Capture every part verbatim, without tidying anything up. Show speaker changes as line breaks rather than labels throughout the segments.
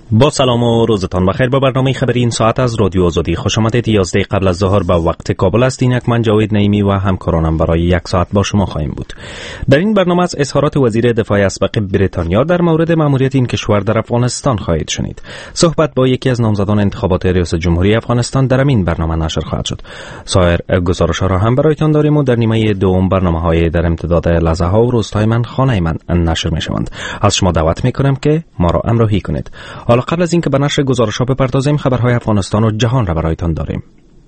با سلام و روزتان بخیر. با برنامه خبری این ساعت از رادیو آزادی خوش آمدید. یازده قبل از ظهر به وقت کابل است. این یک من جاوید نعیمی و همکارانم برای یک ساعت با شما خواهیم بود. در این برنامه از اظهارات وزیر دفاع اسبق بریتانیا در مورد ماموریت این کشور در افغانستان خواهید شنید. صحبت با یکی از نامزدان انتخابات ریاست جمهوری افغانستان در این برنامه نشر خواهد شد. سایر گزارش‌ها را هم برایتان داریم و در نیمه دوم برنامه‌های در امتداد لحظه‌ها و روزهای من خانه من نشر می‌شوند. از شما دعوت می‌کنم که ما را همراهی کنید. حالا قبل از اینکه به نشر گزارش‌ها بپردازیم، خبرهای افغانستان و جهان را برایتان داریم.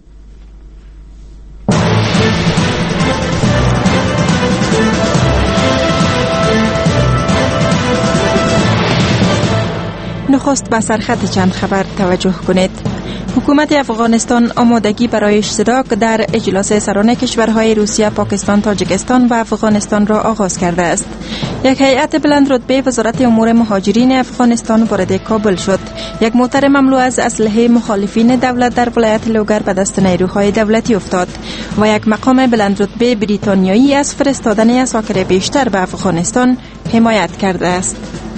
نخست به سرخط چند خبر توجه کنید. حکومت افغانستان آمادگی برای اشتراک در اجلاس سران کشورهای روسیه، پاکستان، تاجیکستان و افغانستان را آغاز کرده است. یک هیئت بلند رتبه وزارت امور مهاجرین افغانستان وارد کابل شد. یک موتر مملو از اسلحه مخالفین دولت در ولایت لوگر به دست نیروهای دولتی افتاد و یک مقام بلند رتبه بریتانیایی از فرستادن عساکر بیشتر به افغانستان حمایت کرده است.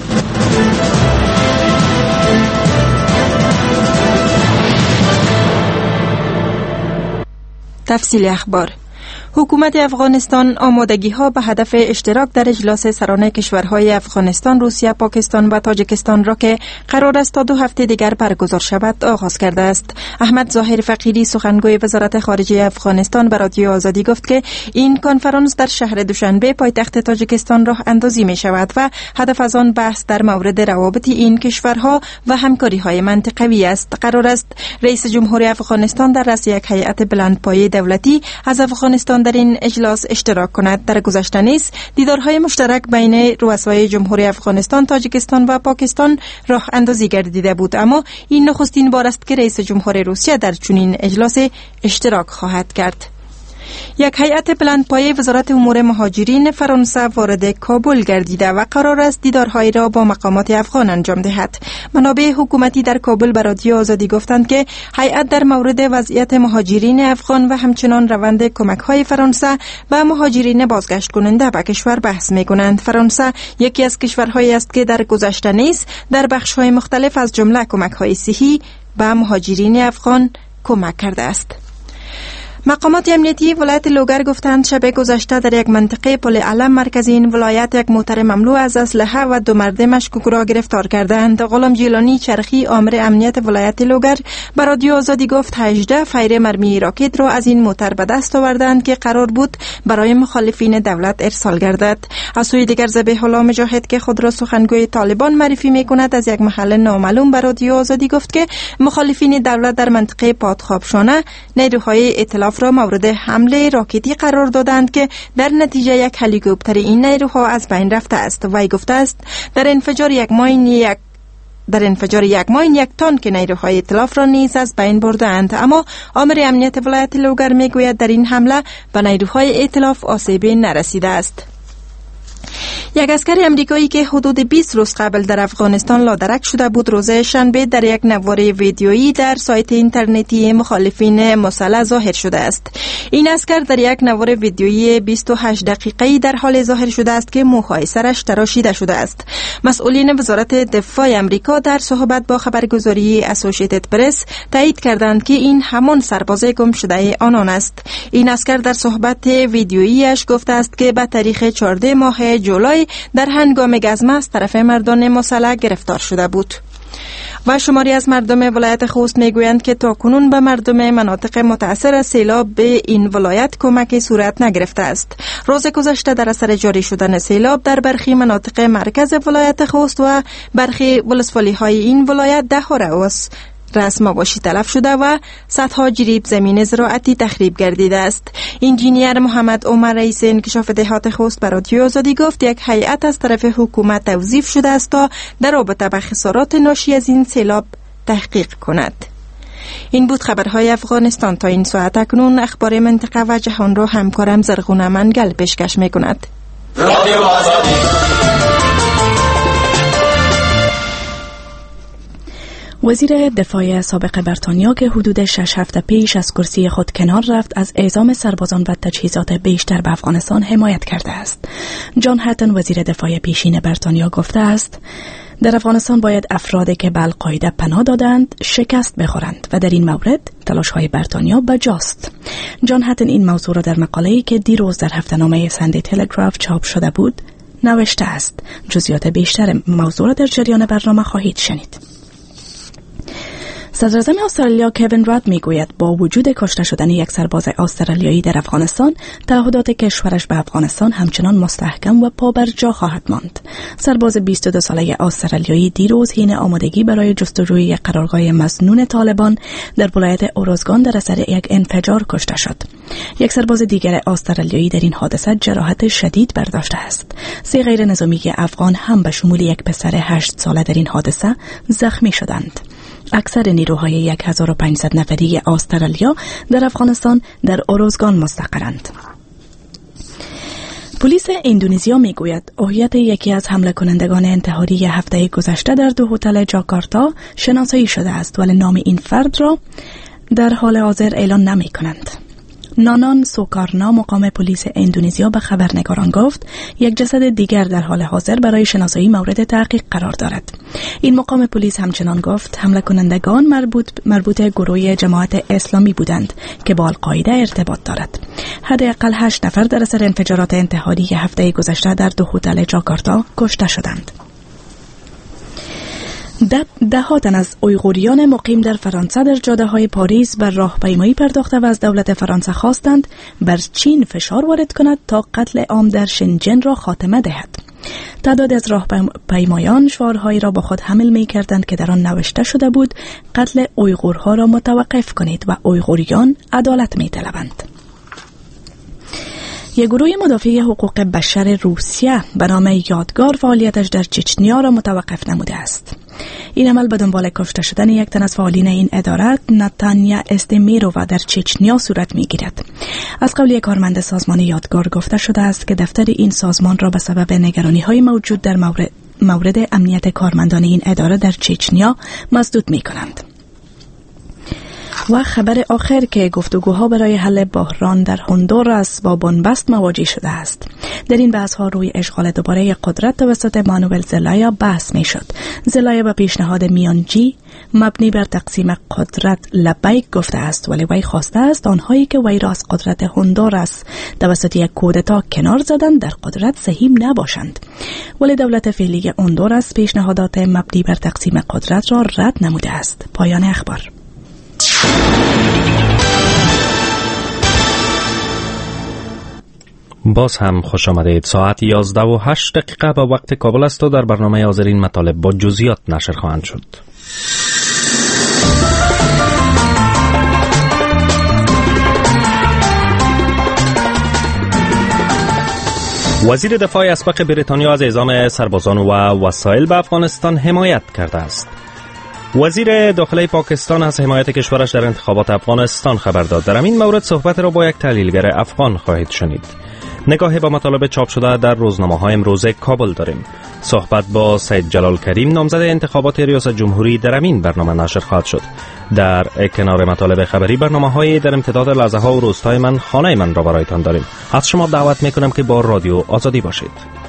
تفصیل اخبار. حکومت افغانستان آمادگی ها به هدف اشتراک در اجلاس سران کشورهای افغانستان، روسیه، پاکستان و تاجیکستان را که قرار است تا دو هفته دیگر برگزار شود آغاز کرده است. احمد ظاهر فقیری سخنگوی وزارت خارجه افغانستان به رادیو آزادی گفت که این کنفرانس در شهر دوشنبه پایتخت تاجیکستان راه اندازی می شود و هدف از آن بحث در مورد روابط این کشورها و همکاری های منطقوی است. قرار است رئیس جمهور افغانستان در رأس یک هیئت بلندپایه دولتی از افغانستان در این اجلاس اشتراک کند. در گذشته نیز دیدارهای مشترک بین رؤسای جمهوری افغانستان، تاجیکستان و پاکستان راه اندازی گردیده بود، اما این نخستین بار است که رئیس جمهور روسیه در چنین اجلاس اشتراک خواهد کرد. یک هیئت بلندپایه وزارت امور مهاجرین فرانسه وارد کابل گردیده و قرار است دیدارهایی را با مقامات افغان انجام دهد. منابع حکومتی در کابل به رادیو آزادی گفتند که هیئت در مورد وضعیت مهاجرین افغان و همچنان روند کمک‌های فرانسه به مهاجرین بازگشت کننده به کشور بحث می‌کنند. فرانسه یکی از کشورهایی است که در گذشته نیز در بخش‌های مختلف از جمله کمک‌های صحی به مهاجرین افغان کمک کرده است. مقامات امنیتی ولایت لوگر گفتند شب گذشته در یک منطقه پل علم مرکز این ولایت یک موتر مملو از اسلحه و دو مرد مشکوک را گرفتار کردند. غلام جیلانی چرخی آمر امنیت ولایت لوگر به رادیو آزادی گفت هجده فیر مرمی راکت را از این موتر به دست آوردند که قرار بود برای مخالفین دولت ارسال گردد. از سوی دیگر ذبیح الله مجاهد که خود را سخنگوی طالبان معرفی می‌کند از یک محل نامعلوم به رادیو آزادی گفت که مخالفین دولت در منطقه پادخابشانه نیروهای ائتلاف را مورد حمله راکتی قرار دادند که در نتیجه یک هلیکوپتر این نیروها از بین رفته است. وی گفته است در انفجار یک ماین یک در انفجار یک ماین یک تن که نیروهای ائتلاف را نیز از بین بردند، اما آمر امنیت ولایت لوگر میگوید در این حمله به نیروهای ائتلاف آسیبی نرسیده است. یک عسکر امریکایی که حدود بیست روز قبل در افغانستان لادرک شده بود روز شنبه در یک نوار ویدیویی در سایت اینترنتی مخالفین مسلح ظاهر شده است. این عسکر در یک نوار ویدیویی بیست و هشت دقیقه‌ای در حال ظاهر شده است که موهای سرش تراشیده شده است. مسئولین وزارت دفاع امریکا در صحبت با خبرگزاری اسوسییتد پرس تایید کردند که این همان سرباز گم شده آنان است. این عسکر در صحبت ویدیوییش گفته است که به تاریخ چهاردهم ماه جولای در هنگام گزمه از طرف مردان مسلح گرفتار شده بود. و شماری از مردم ولایت خوست میگویند که تاکنون به مردم مناطق متاثر از سیلاب به این ولایت کمک صورت نگرفته است. روز گذشته در اثر جاری شدن سیلاب در برخی مناطق مرکز ولایت خوست و برخی ولسوالی‌های این ولایت ده رأس رسم مواشی تلف شده و صدها جریب زمین زراعتی تخریب گردیده است. انجینیر محمد عمر رئیس انکشاف دهات خوست به رادیو آزادی گفت یک هیئت از طرف حکومت توظیف شده است تا در رابطه با خسارات ناشی از این سیلاب تحقیق کند. این بود خبرهای افغانستان. تا این ساعت اکنون اخبار منطقه و جهان را همکارم زرغونه منگل پیشکش می‌کند. رادیو آزادی.
وزیر دفاع سابق بریتانیا که حدود شش هفته پیش از کرسی خود کنار رفت، از اعزام سربازان و تجهیزات بیشتر به افغانستان حمایت کرده است. جان هاتن وزیر دفاع پیشین بریتانیا گفته است در افغانستان باید افرادی که به القاعده پناه دادند شکست بخورند و در این مورد تلاش‌های بریتانیا بجاست. جان هتن این موضوع را در مقاله‌ای که دیروز در هفته‌نامه ساندی تلگراف چاپ شده بود نوشته است. جزئیات بیشتر موضوع را در جریان برنامه خواهید شنید. صدراعظم استرالیا کوین راد میگوید با وجود کشته شدن یک سرباز استرالیایی در افغانستان، تعهدات کشورش به افغانستان همچنان مستحکم و پابرجا خواهد ماند. سرباز بیست و دو ساله استرالیایی دیروز حین آمادگی برای جستجوی یک قرارگاه مظنون طالبان در ولایت اوروزگان در اثر یک انفجار کشته شد. یک سرباز دیگر استرالیایی در این حادثه جراحت شدید برداشته است. سه غیر نظامی افغان هم به شمول یک پسر هشت ساله در این حادثه زخمی شدند. اکثر نیروهای یک هزار و پانصد نفری استرالیا در افغانستان در اوروزگان مستقرند. پلیس اندونزیا میگوید هویت یکی از حمله کنندگان انتحاری هفته گذشته در دو هتل جاکارتا شناسایی شده است، ولی نام این فرد را در حال حاضر اعلان نمی کنند. نانان سوکارنا مقام پلیس اندونزیا به خبرنگاران گفت یک جسد دیگر در حال حاضر برای شناسایی مورد تحقیق قرار دارد. این مقام پلیس همچنان گفت حمله کنندگان مربوط مربوط گروه جماعت اسلامی بودند که با القاعده ارتباط دارد. حداقل هشت نفر در اثر انفجارات انتحاری هفته گذشته در دو هتل جاکارتا کشته شدند. ده تن از اویغوریان مقیم در فرانسه در جاده‌های پاریس بر راهپیمایی پرداخته و از دولت فرانسه خواستند بر چین فشار وارد کند تا قتل عام در شنجن را خاتمه دهد. تعداد از راهپیمایان شعارهایی را با خود حمل می کردند که در آن نوشته شده بود قتل اویغورها را متوقف کنید و اویغوریان عدالت می طلبند. یک گروه مدافع حقوق بشر روسیه به نام یادگار فعالیتش در چچنیا را متوقف نموده است. این عمل به دنبال کشته شدن یک تن از فعالین این اداره نتانیا استمیرووا در چچنیا صورت می‌گیرد. از قول یک کارمند سازمان یادگار گفته شده است که دفتر این سازمان را به سبب نگرانی‌های موجود در مورد, مورد امنیت کارمندان این اداره در چچنیا مسدود می‌کنند. و خبر آخر که گفتگوها برای حل بحران در هندوراس با بنبست مواجه شده است. در این بحث ها روی اشغال دوباره قدرت توسط مانوئل زلایا بحث می شد. زلایا با پیشنهاد میانجی مبنی بر تقسیم قدرت لبیک گفته است، ولی وی خواسته است آنهایی که وی را از قدرت هندوراس توسط یک کودتا کنار زدند در قدرت سهیم نباشند. ولی دولت فعلی هندوراس پیشنهادات مبنی بر تقسیم قدرت را رد نموده است. پایان اخبار.
باز هم خوش آمدید. ساعت یازده و هشت دقیقه به وقت کابل است و در برنامه حاضرین مطالب با جزئیات نشر خواهند شد. وزیر دفاع اسبق بریتانیا از اعزام سربازان و وسایل به افغانستان حمایت کرده است. وزیر داخلی پاکستان از حمایت کشورش در انتخابات افغانستان خبر داد. در این مورد صحبت را با یک تحلیلگر افغان خواهید شنید. نگاهی به مطالب چاپ شده در روزنامه‌های امروز کابل داریم. صحبت با سید جلال کریم نامزد انتخابات ریاست جمهوری در این برنامه نشر خواهد شد. در کنار مطالب خبری برنامه‌های در امتداد لحظه‌ها و روزهای من خانه من را برایتان داریم. از شما دعوت می‌کنم که با رادیو آزادی باشید.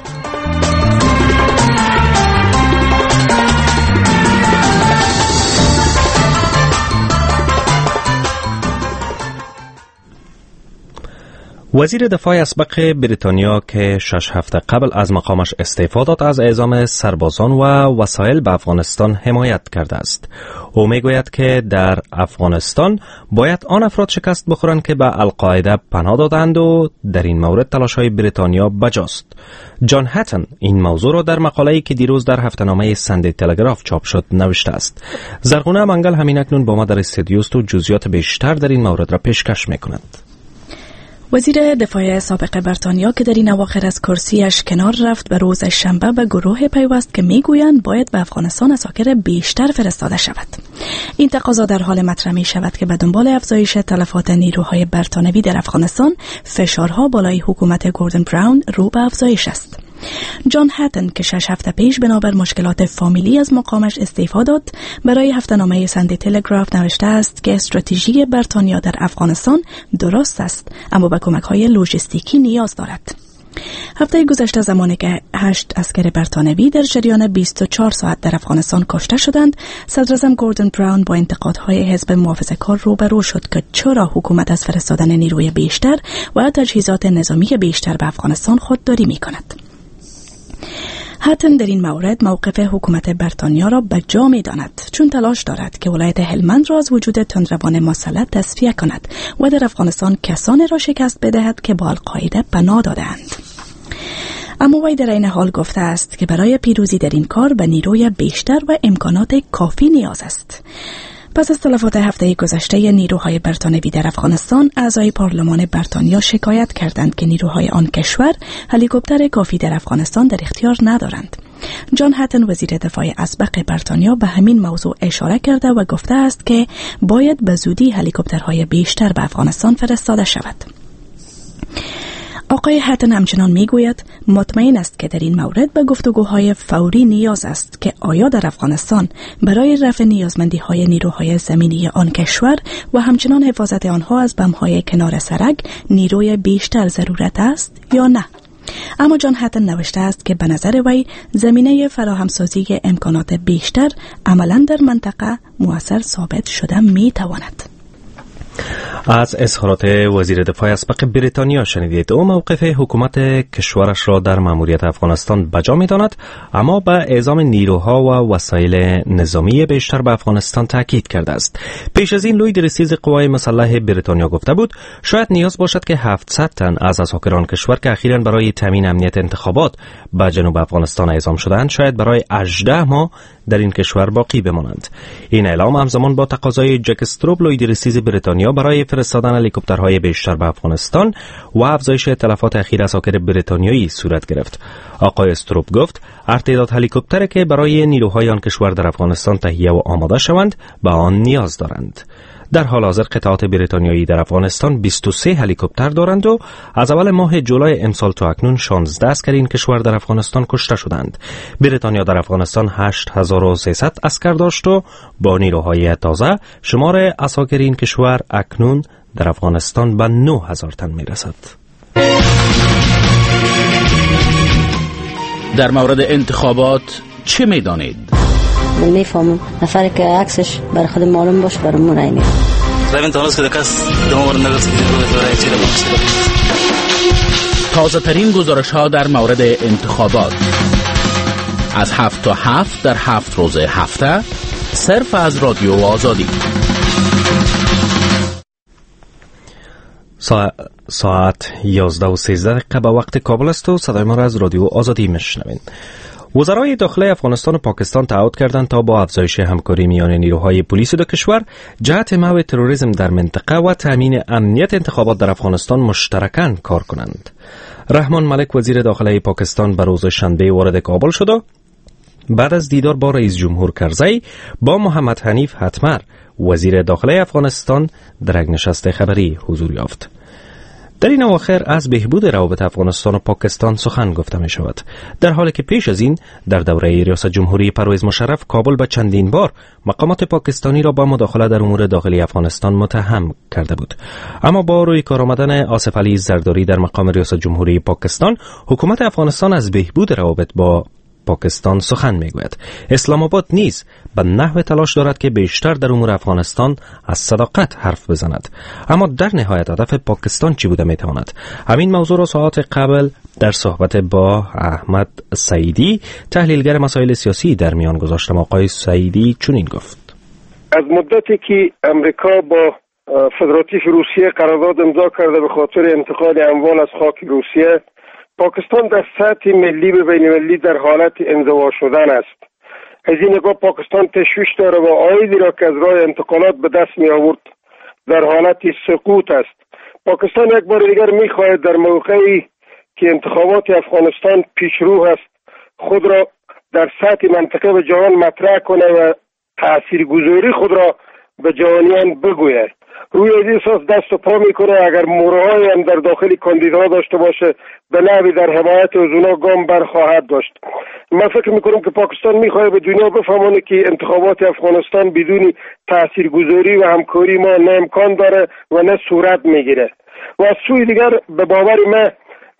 وزیر دفاع اسبق بریتانیا که شش هفته قبل از مقامش استعفا داد از اعزام سربازان و وسایل به افغانستان حمایت کرده است. او میگوید که در افغانستان باید آن افراد شکست بخورند که به القاعده پناه دادند و در این مورد تلاش‌های بریتانیا بجاست. جان هتن این موضوع را در مقاله‌ای که دیروز در هفته‌نامه ساندی تلگراف چاپ شد نوشته است. زرغونه منگل همین اکنون با ما در استودیو است و جزئیات بیشتر در این مورد را پیشکش می‌کند.
وزیر دفاع سابق بریتانیا که در این اواخر از کرسیش کنار رفت به روز شنبه به گروه پیوست که میگویند باید به افغانستان اساکر بیشتر فرستاده شود. این تقاضا در حال مطرح می شود که به دنبال افزایش تلفات نیروهای بریتانوی در افغانستان فشارها بالای حکومت گوردن براون رو به افزایش است. جان هتن که شش هفته پیش بنابر مشکلات فامیلی از مقامش استعفا داد برای هفته‌نامه ساندی تلگراف نوشته است که استراتژی بریتانیا در افغانستان درست است اما به کمک‌های لوجستیکی نیاز دارد. هفته گذشته زمانی که هشت عسکر برتانوی در جریان بیست و چهار ساعت در افغانستان کشته شدند، صدراعظم گوردن براون با انتقادهای حزب محافظه‌کار روبرو شد که چرا حکومت از فرستادن نیروی بیشتر و تجهیزات نظامی بیشتر به افغانستان خودداری می‌کند. هاتن در این مورد موقف حکومت بریتانیا را به جا می داند، چون تلاش دارد که ولایت هلمند را از وجود تندروان مسلط تصفیه کند و در افغانستان کسانی را شکست بدهد که با القاعده پناه دادند. اما وی در این حال گفته است که برای پیروزی در این کار به نیروی بیشتر و امکانات کافی نیاز است. پس از تلفات هفته گذشته نیروهای بریتانوی در افغانستان، اعضای پارلمان بریتانیا شکایت کردند که نیروهای آن کشور هلیکوپتر کافی در افغانستان در اختیار ندارند. جان هاتن وزیر دفاع اسبق بریتانیا به همین موضوع اشاره کرده و گفته است که باید به زودی هلیکوپترهای بیشتر به افغانستان فرستاده شود. آقای هاتن همچنان میگوید مطمئن است که در این مورد به گفتگوهای فوری نیاز است که آیا در افغانستان برای رفع نیازمندی‌های نیروهای زمینی آن کشور و همچنان حفاظت آنها از بم‌های کنار سرک نیروی بیشتر ضرورت است یا نه. اما جان هاتن نوشته است که به نظر وی زمینه فراهمسازی امکانات بیشتر عملاً در منطقه مؤثر ثابت شده می‌تواند.
از اظهارات وزیر دفاع اسبق بریتانیا شنیدید. او موقف حکومت کشورش را در مأموریت افغانستان بجا می‌داند، اما به اعزام نیروها و وسایل نظامی بیشتر به افغانستان تاکید کرده است. پیش از این لوید رئیس قوای مسلح بریتانیا گفته بود شاید نیاز باشد که هفتصد تن از اساکران کشور که اخیراً برای تامین امنیت انتخابات به جنوب افغانستان اعزام شدند شاید برای هجده ماه در این کشور باقی بمانند. این اعلام همزمان با تقاضای جک استروب لوید رئیس بریتانیا برای فرستادن هلیکوپترهای بیشتر به افغانستان و افزایش تلفات اخیر اساکر بریتانیایی صورت گرفت. آقای استروب گفت ارتداد هلیکوپتری که برای نیروهای آن کشور در افغانستان تهیه و آماده شوند به آن نیاز دارند. در حال حاضر قطعات بریتانیایی در افغانستان بیست و سه هلیکوپتر دارند و از اول ماه جولای امسال تا اکنون شانزده اسکر این کشور در افغانستان کشته شدند. بریتانیا در افغانستان هشت هزار و سیصد اسکر داشت و با نیروهای تازه شمار اساکر این کشور اکنون در افغانستان به نه هزار تن میرسد.
در مورد انتخابات چه میدانید؟
من میفهمم نفری که عکسش بر خود معلوم باشه برامون رای میده.
تازه ترین گزارش ها در مورد انتخابات از هفت تا هفت در هفت روز هفته صرف از رادیو آزادی.
ساعت, ساعت یازده و سیزده دقیقه به وقت کابل است و صدای ما را از رادیو آزادی میشنوین. وزرای داخلی افغانستان و پاکستان تعهد کردند تا با افزایش همکاری میان نیروهای پلیس دو کشور جهت محو تروریسم در منطقه و تامین امنیت انتخابات در افغانستان مشترکاً کار کنند. رحمان ملک وزیر داخلی پاکستان به روز شنبه وارد کابل شد و بعد از دیدار با رئیس جمهور کرزی با محمد حنیف حتمر وزیر داخلی افغانستان در یک نشست خبری حضور یافت. در این اواخر از بهبود روابط افغانستان و پاکستان سخن گفته می شود، در حالی که پیش از این در دوره ریاست جمهوری پرویز مشرف کابل به چندین بار مقامات پاکستانی را با مداخله در امور داخلی افغانستان متهم کرده بود. اما با روی کار آمدن آصف علی زرداری در مقام ریاست جمهوری پاکستان، حکومت افغانستان از بهبود روابط با پاکستان سخن میگوید. اسلام آباد نیز به نحو تلاش دارد که بیشتر در امور افغانستان از صداقت حرف بزند. اما در نهایت هدف پاکستان چی بوده میتواند؟ همین موضوع را ساعات قبل در صحبت با احمد سعیدی تحلیلگر مسائل سیاسی در میان گذاشتم. آقای سعیدی چنین گفت:
از مدتی که امریکا با فدراتیو روسیه قرارداد امضا کرده به خاطر انتقال اموال از خاک روسیه، پاکستان در سطح ملی و بین المللی در حالت انزوا شدن است. از این نگاه پاکستان تشویش داره و عایدی را که از راه انتقالات به دست می آورد در حالت سقوط است. پاکستان یک بار دیگر می خواهد در موقعی که انتخابات افغانستان پیشرو است خود را در سطح منطقه و جهان مطرح کنه و تاثیرگذاری خود را به جهانیان بگوید. روی از این اساس دست و پا میکنه اگر مورهای هم در داخل کاندیداها داشته باشه به نحوی در حمایت از اونا گام برخواهد داشت. من فکر میکنم که پاکستان میخواد به دنیا بفهمونه که انتخابات افغانستان بدون تاثیرگذاری و همکاری ما نه امکان داره و نه صورت میگیره. و از سوی دیگر به باور من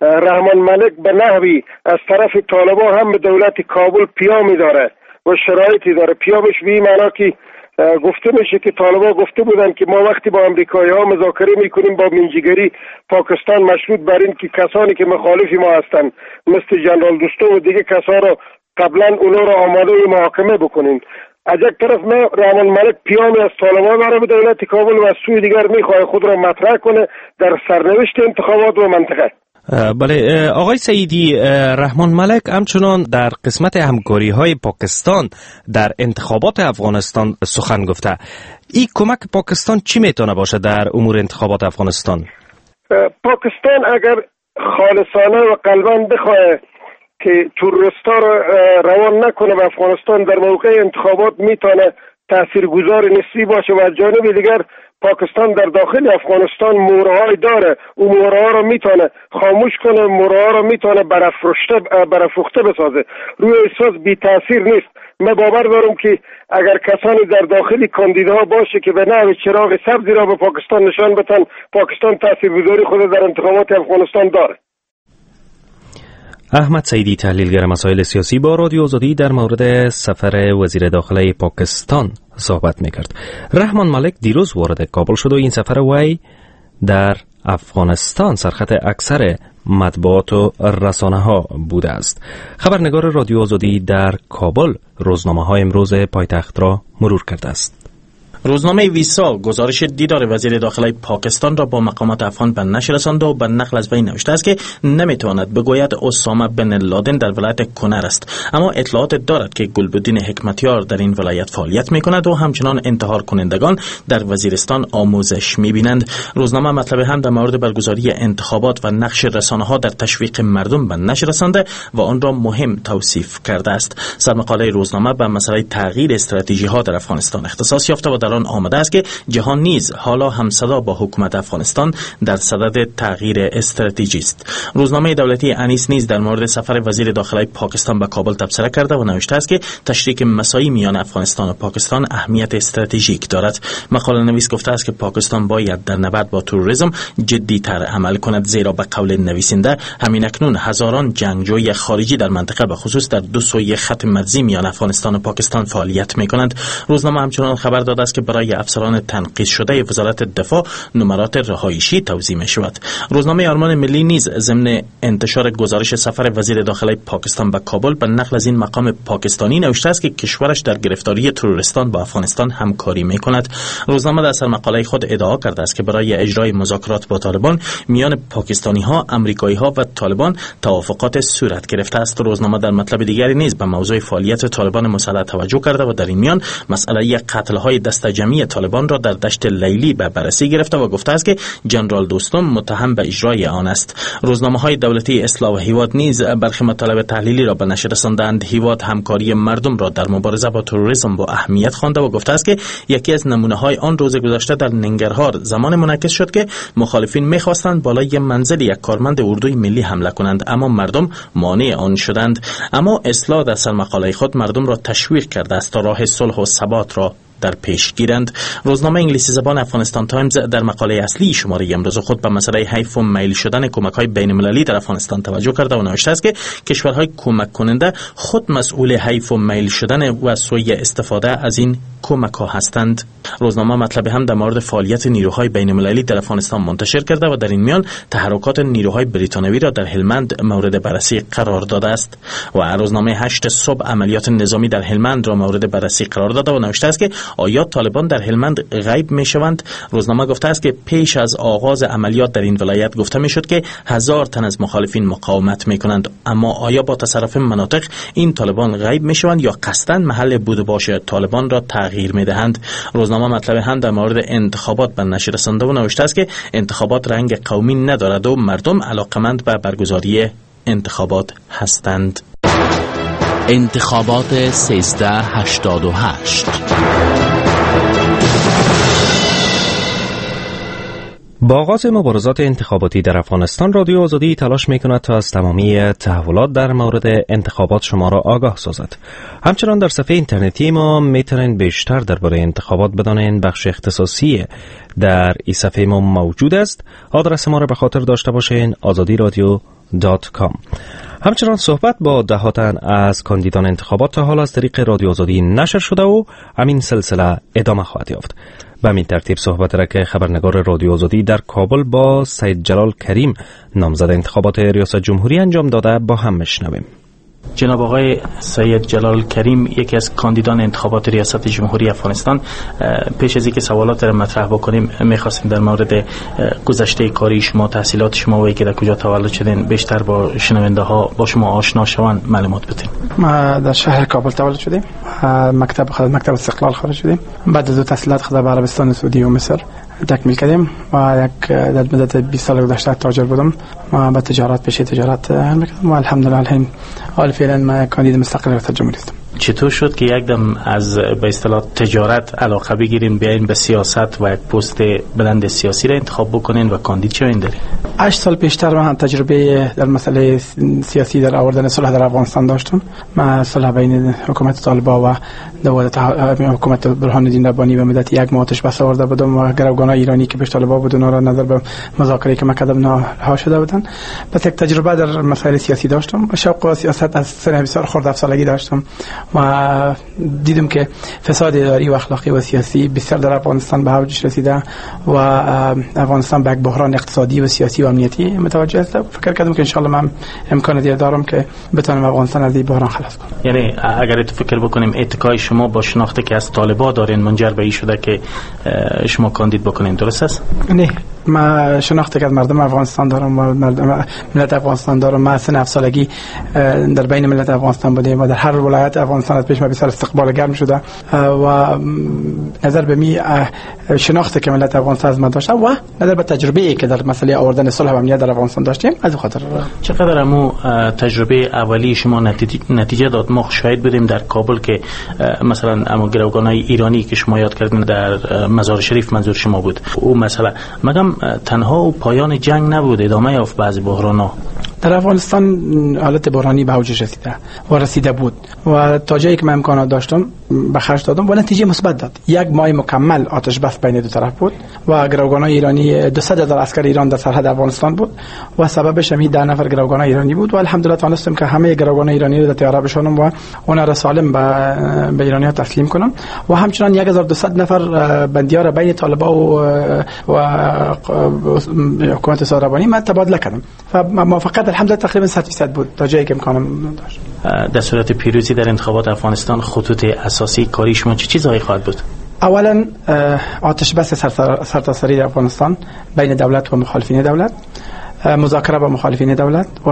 رحمان ملک به نحوی از طرف طالبان هم به دولت کابل پیامی داره و شرایطی داره. پیامش به این معنا که گفته میشه که طالبان گفته بودن که ما وقتی با امریکایی ها مذاکره میکنیم با منجیگری پاکستان مشروط بر این که کسانی که مخالف ما هستند مثل جنرال دوستم و دیگه کسا رو قبلا اونا رو آماده محاکمه بکنین. از یک طرف ما رحمان ملک پیامی از طالبان داره به دولت کابل و از سوی دیگر میخواه خود را مطرح کنه در سرنوشت انتخابات و منطقه.
بله آقای سعیدی، رحمان ملک همچنان در قسمت همکاری های پاکستان در انتخابات افغانستان سخن گفته. این کمک پاکستان چی میتونه باشه در امور انتخابات افغانستان؟
پاکستان اگر خالصانه و قلباً بخواه که تروریستا را روان نکنه به افغانستان در موقع انتخابات میتونه تاثیرگذار نسبی باشه و از جانب دیگر پاکستان در داخل افغانستان مورهای داره، اون مورها رو میتونه خاموش کنه، مورها رو میتونه برافروخته برافروخته بسازه، روی احساس بی تاثیر نیست. من باور دارم که اگر کسانی در داخل کاندیداها باشه که به نحو چراغ سبزی را به پاکستان نشان بدن، پاکستان تاثیرگذاری خود در انتخابات افغانستان داره.
احمد سعیدی، تحلیلگر مسائل سیاسی، با رادیو آزادی در مورد سفر وزیر داخله پاکستان صحبت میکرد. رحمان ملک دیروز وارد کابل شد و این سفر وی در افغانستان سرخط اکثر مطبوعات و رسانه ها بوده است. خبرنگار رادیو آزادی در کابل روزنامه های امروز پایتخت را مرور کرده است.
روزنامه ویسا گزارش دیدار وزیر داخله پاکستان را با مقامات افغان به نشر رسانده و به نقل از وی نوشته است که نمیتواند بگوید اسامه بن لادن در ولایت کنر است، اما اطلاعات دارد که گلبدین حکمتیار در این ولایت فعالیت میکند و همچنان انتحار کنندگان در وزیرستان آموزش میبینند. روزنامه مطلب هم در مورد برگزاری انتخابات و نقش رسانه ها در تشویق مردم به نشر رسانده و آن را مهم توصیف کرده است. سرمقاله روزنامه به مسئله تغییر استراتژی ها در افغانستان اختصاص یافته و در آن آمده است که جهان نیز حالا همصدا با حکومت افغانستان در صدد تغییر استراتژی است. روزنامه دولتی انیس نیز در مورد سفر وزیر داخله پاکستان به کابل تبصره کرده و نوشته است که تشریک مساعی میان افغانستان و پاکستان اهمیت استراتژیک دارد. مقاله نویس گفته است که پاکستان باید در نبرد با تروریسم جدی‌تر عمل کند، زیرا به قول نویسنده همین اکنون هزاران جنگجوی خارجی در منطقه به خصوص در دو سوی خط مرزی میان افغانستان و پاکستان فعالیت می‌کنند. روزنامه همچنان خبر داده است که برای افسران تنقیض شده وزارت دفاع نمرات رهایشی توزیع می شود. روزنامه آرمان ملی نیز ضمن انتشار گزارش سفر وزیر داخله پاکستان به کابل به نقل از این مقام پاکستانی نوشته است که کشورش در گرفتاری تروریستان با افغانستان همکاری می کند. روزنامه در سرمقاله خود ادعا کرده است که برای اجرای مذاکرات با طالبان میان پاکستانی ها، امریکایی ها و طالبان توافقات صورت گرفته است. روزنامه در مطلب دیگری نیز به موضوع فعالیت طالبان مسلح توجه کرده و در این میان مسئله قتل های دست جمعی طالبان را در دشت لیلی به بررسی گرفته و گفته است که جنرال دوستم متهم به اجرای آن است. روزنامه‌های دولتی اصلاح و هیواد نیز برخی مطالب تحلیلی را به نشر رساندند. هیواد همکاری مردم را در مبارزه با تروریسم با اهمیت خوانده و گفته است که یکی از نمونه‌های آن روز گذشته در ننگرهار زمان منعکس شد که مخالفین می‌خواستند بالای منزل یک کارمند اردوی ملی حمله کنند، اما مردم مانع آن شدند. اما اصلاح در سرمقاله خود مردم را تشویق کرده است تا راه صلح و ثبات را در پیش گیرند. روزنامه انگلیسی زبان افغانستان تایمز در مقاله اصلی شماره امروز خود به مسئله حیف و میل شدن کمک‌های بین‌المللی در افغانستان توجه کرده و نوشته است که کشورهای کمک کننده خود مسئول حیف و میل شدن و سوء استفاده از این کمک‌ها هستند. روزنامه مطلب هم در مورد فعالیت نیروهای بین‌المللی در افغانستان منتشر کرده و در این میان تحرکات نیروهای بریتانیایی را در هلمند مورد بررسی قرار داده است. و روزنامه هشت صبح عملیات نظامی در هلمند را مورد بررسی قرار داده و نوشته است که آیا طالبان در هلمند غیب می شوند؟ روزنامه گفته است که پیش از آغاز عملیات در این ولایت گفته می شد که هزار تن از مخالفین مقاومت می کنند، اما آیا با تصرف مناطق این طالبان غیب می شوند یا قصداً محل بود و باش طالبان را تغییر می دهند؟ روزنامه مطلب هم در مورد انتخابات به نشر رسانده و نوشته است که انتخابات رنگ قومی ندارد و مردم علاقمند به برگزاری انتخابات هستند.
انتخابات سیزده هشتاد و هشت.
با آغاز مبارزات انتخاباتی در افغانستان، رادیو آزادی تلاش می‌کند تا از تمامی تحولات در مورد انتخابات شما را آگاه سازد. همچنان در صفحه اینترنتی ما میتونین بیشتر درباره انتخابات بدانین. بخش اختصاصی در این صفحه ما موجود است. آدرس ما را به خاطر داشته باشین: آزادی رادیو دات کام. همچنان صحبت با دهاتن از کاندیدان انتخابات تا حال از طریق رادیو آزادی نشر شده و همین سلسله ادامه خواهد یافت. به همین ترتیب صحبت را که خبرنگار رادیو آزادی در کابل با سید جلال کریم نامزد انتخابات ریاست جمهوری انجام داده با هم میشنویم.
جناب آقای سید جلال کریم، یکی از کاندیدان انتخابات ریاست جمهوری افغانستان، پیش از اینکه سوالات را مطرح بکنیم میخواستیم در مورد گذشته کاری شما، تحصیلات شما و اینکه در کجا تولد شدین بیشتر با شنونده ها با شما آشنا شوند معلومات بدین.
ما در شهر کابل تولد شدیم، مکتب خود مکتب استقلال خارج شدیم، بعد از دو تحصیلات خود در عربستان سعودی و مصر تکمیل کردیم و یک در مدت بیست سال گذشته تاجر بودم و با تجارت پیشه تجارت میکردم و الحمدلله حال فعلا ما کاندید مستقل ریاست جمهوری هستم.
چطور شد که یک دم از به اصطلاح تجارت علاقه بگیرین بیاین به سیاست و یک پست بلند سیاسی را انتخاب بکنین و کاندید شوین دارین؟
هشت سال پیشتر من هم تجربه در مسئله سیاسی در آوردن صلح در افغانستان داشتم. ما صلح بین حکومت طالبان و دولت حکومت برهان الدین ربانی به مدت یک ماه بس آورده بودم و گروگانای ایرانی که به طالبان بودن را نظر به مذاکره که ما کردم رها شده بودن. پس یک تجربه در مسائل سیاسی داشتم. شوق سیاست از سن بسیار خرد سالگی داشتم و دیدم که فساد اداری و اخلاقی و سیاسی بسیار در افغانستان به اوجش رسیده و افغانستان به یک بحران اقتصادی و سیاسی و امنیتی متوجه است. فکر کردم که ان شاء الله من امکان دیگه دارم که بتونم افغانستان از این بحران خلاص کنم.
یعنی اگر تو فکر بکنیم اتکای شما با شناخته که از طالبان دارین منجر به این شده که شما کاندید بکنین، درست است؟
نه، ما شناخته که از مردم افغانستان دارم و مردم ملت افغانستان دارم. ما سن هفت سالگی در بین ملت افغانستان بودیم و در هر ولایت افغانستان از پیش ما بسیار استقبال گرم شده و نظر به می شناخته که ملت افغانستان از ما داشته و نظر به تجربه ای که در مسئله آوردن صلح و امنیت در افغانستان داشتیم از خاطر
چقدر امو تجربه اولی شما نتیجه داد؟ ما شاهد بودیم در کابل که مثلا امو گروگانای ایرانی که شما یاد کردین در مزار شریف منظور شما بود، او مثلا مگم تنها و پایان جنگ نبود، ادامه یافت بعضی بحران‌ها
در افغانستان. حالت بحرانی به اوج رسیده و رسیده بود و تا جایی که من امکانات داشتم به خرج دادم و نتیجه مثبت داد. یک ماه مکمل آتش بس بین دو طرف بود و گروگانای ایرانی دویست هزار عسکر ایران در سرحد افغانستان بود و سببش همین ده نفر گروگانای ایرانی بود و الحمدلله توانستم که همه گروگانای ایرانی رو در طیاره بشونم و اونها را سالم به به ایرانی‌ها تسلیم کنم و همچنان یک هزار و دویست نفر بندی‌ها را بین طالبان و و حکومت ساربانی من تبادله کردم و موافقت الحمدلله تقریبا صد درصد بود تا جایی که امکانم داشت.
در صورت پیروزی در انتخابات افغانستان خطوط اساسی کاری شما چه چیزهایی خواهد بود؟
اولا آتش بس سرتاسری در افغانستان بین دولت و مخالفین دولت، مذاکره با مخالفین دولت و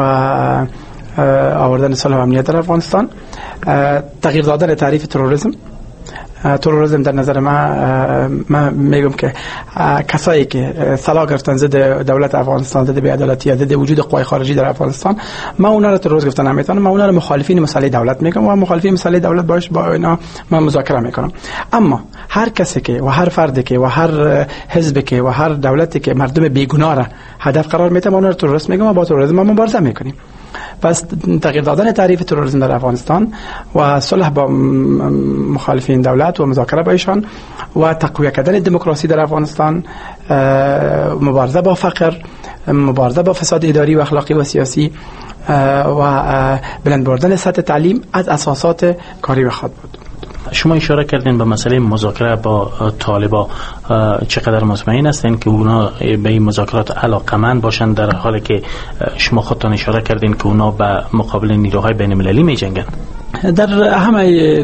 آوردن صلح و امنیت در افغانستان، تغییر دادن تعریف تروریسم. تروریسم در نظر من من میگم که کسایی که سلاح گرفتن ضد دولت افغانستان، ضد بی‌عدالتی، ضد وجود قوای خارجی در افغانستان، من اونا رو تروریست گفتن نمیتونم. من اونا رو مخالفین مسئله دولت میگم و مخالفین مسئله دولت باش با اینا من مذاکره میکنم. اما هر کسی که و هر فردی که و هر حزبی که و هر دولتی که مردم بیگناه را هدف قرار میده اونا رو تروریست میگم و با تروریسم ما مبارزه میکنیم. پس تغییر دادن تعریف تروریسم در افغانستان و صلح با مخالفین دولت و مذاکره با ایشان و تقویت کردن دموکراسی در افغانستان، مبارزه با فقر، مبارزه با فساد اداری و اخلاقی و سیاسی و بلند بردن سطح تعلیم از اساسات کاری بخواد بود.
شما اشاره کردین به مسئله مذاکره با طالبان، چقدر مطمئن هستین که اونا به این مذاکرات علاقمند باشن در حالی که شما خودتان اشاره کردین که اونا به مقابل نیروهای بین المللی می جنگن؟
در همه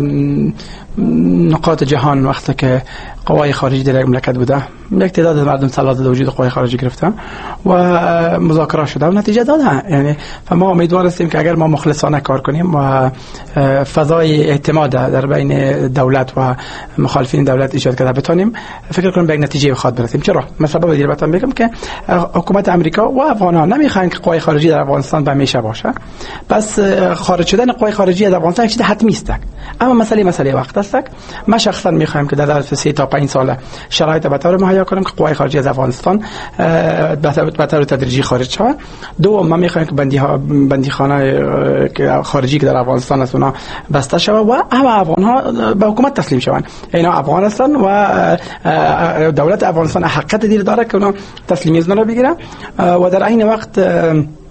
نقاط جهان وقتی که قوای خارجی در یک مملکت بوده یک تعداد مردم سلاح به وجود قوای خارجی گرفتن و مذاکره شده و نتیجه داده. یعنی ما امیدوار هستیم که اگر ما مخلصانه کار کنیم و فضای اعتماد در بین دولت و مخالفین دولت ایجاد کرده بتونیم فکر کنم به یک نتیجه بخواد برسیم. چرا؟ مثلا بگید بهتون بگم که حکومت امریکا و افغان‌ها نمیخوان که قوای خارجی در افغانستان به همیشه باشه. پس خارج شدن قوای خارجی از افغانستان یک چیز حتمی است. اما مسئله مسئله وقت است. ما شخصا میخوایم که در ظرف سه تا پنج سال شرایط به طور مهیا کنیم که قوای خارجی از افغانستان به طور تدریجی خارج شود. دوم ما میخوایم که بندی ها بندی خانه خارجی که در افغانستان است اونا بسته شود و همه افغان ها به حکومت تسلیم شوند. اینا افغان هستند و دولت افغانستان حقیقت دیر داره که اونا تسلیمیت را بگیرن و در این وقت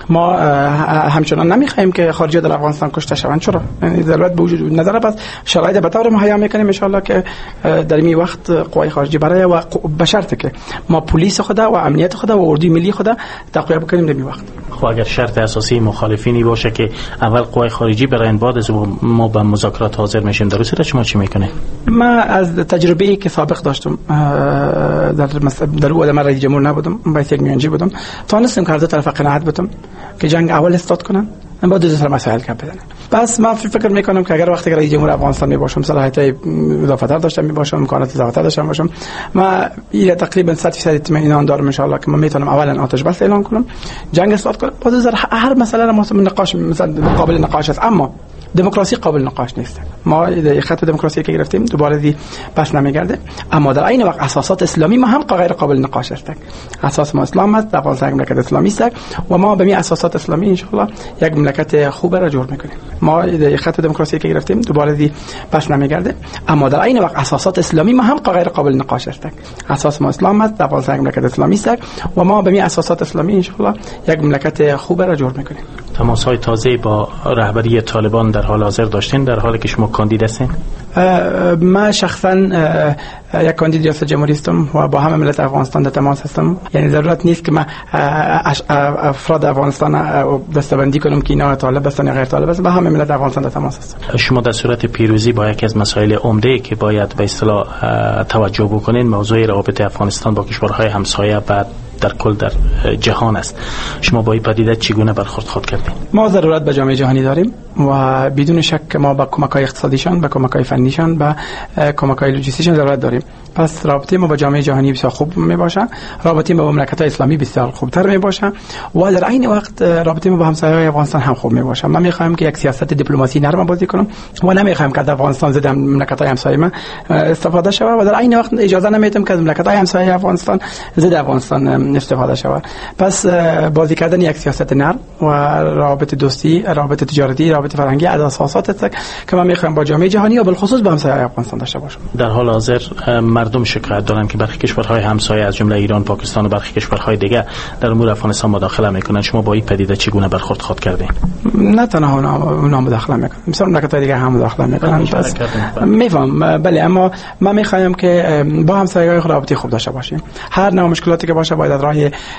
ما همچنان نمیخوایم که خارجی در افغانستان کشته شوند. چرا؟ یعنی ضرورت به وجود نداره، بس شرایط به طور مهیا میکنیم ان شاء الله که در این وقت قوای خارجی برای و به شرطی که ما پلیس خود و امنیت خود و اردوی ملی خود تقویت بکنیم در این وقت.
خب اگر شرط اساسی مخالفینی باشه که اول قوای خارجی برن بعد از ما به مذاکرات حاضر میشیم، در صورت شما چی میکنه؟
ما از تجربه‌ای که سابق داشتم در در اول من رئیس جمهور نبودم، باید یک میانجی بودم، تونستم که از دو طرف قناعت بتم که جنگ اول استارت کنن بعد دو سر مسائل کپ بدن. بس ما فکر میکنم که اگر وقتی که رئیس جمهور افغانستان می باشم، صلاحیت اضافه تر داشتم می باشم، امکانات اضافه تر داشتم باشم، ما این تقریبا صد درصد اطمینان دارم ان شاء الله که ما میتونم اولا آتش بس اعلان کنم، جنگ استارت کنم، بعد از هر مسئله را ما نقاش مثلا قابل نقاش است. اما دموکراسی قابل نقاش نیست. ما در خط دموکراسی که گرفتیم دوباره دی بس نمیگرده، اما در عین وقت اساسات اسلامی ما هم غیر قابل نقاش است. اساس ما اسلام است، افغانستان یک مملکت اسلامی است و ما به می اساسات اسلامی ان شاء الله یک مملکت خوب را جور میکنیم. ما در خط دموکراسی که گرفتیم دوباره دی بس نمیگرده، اما در عین وقت اساسات اسلامی ما هم غیر قابل نقاش است. اساس ما اسلام است، افغانستان یک مملکت اسلامی است و ما به می اساسات اسلامی ان شاء الله یک مملکت خوب را جور میکنیم.
تماس‌های تازه با رهبری طالبان در حال حاضر داشتین در حالی که شما کاندید هستین؟
ما شخصا یک کاندید ریاست جمهوری هستم و با همه ملت افغانستان در تماس هستم. یعنی ضرورت نیست که ما افراد افغانستان دستبندی کنم که اینا طالب هستن یا غیر طالب هستن، با همه ملت افغانستان در تماس هستم.
شما در صورت پیروزی با یکی از مسائل عمده که باید به اصطلاح توجه بکنین موضوع روابط افغانستان با کشورهای همسایه و در کل در جهان است. شما با این پدیده چگونه برخورد خود کردین؟
ما ضرورت به جامعه جهانی داریم و بدون شک ما با کمک‌های اقتصادیشان، با کمک‌های فنیشان، با کمک‌های لوجستیکشان ضرورت داریم. پس رابطه ما با جامعه جهانی بسیار خوب می باشه، رابطه ما با مملکت‌های اسلامی بسیار خوبتر می باشه و در عین وقت رابطه ما با همسایه‌های افغانستان هم خوب می باشه. من می‌خوایم که یک سیاست دیپلماسی نرم بازی کنم و نمی‌خوایم که از افغانستان ضد مملکت‌های همسایه ما استفاده شود و در عین وقت اجازه نمیدم که از مملکت‌های همسایه افغانستان ضد افغانستان استفاده شود. پس بازی کردن یک سیاست نرم و رابطه دوستی، رابطه تجارتی، رابطه فرهنگی از اساسات است که ما می‌خوایم با جامعه جهانی و بالخصوص با همسایه‌های افغانستان داشته باشیم.
در حال حاضر مردم شکایت دارند که برخی کشورهای همسایه از جمله ایران، پاکستان و برخی کشورهای دیگه در امور افغانستان مداخله میکنند. شما با این پدیده چگونه برخورد خود کردین؟
نه تنها اونا مداخله میکنن، مثلا مملکت‌های دیگه هم مداخله میکنن. پس میفهم، بله، اما ما میخوایم که با همسایه‌های خود رابطه خوب داشته باشیم. هر نوع مشکلاتی که باشه باید از راه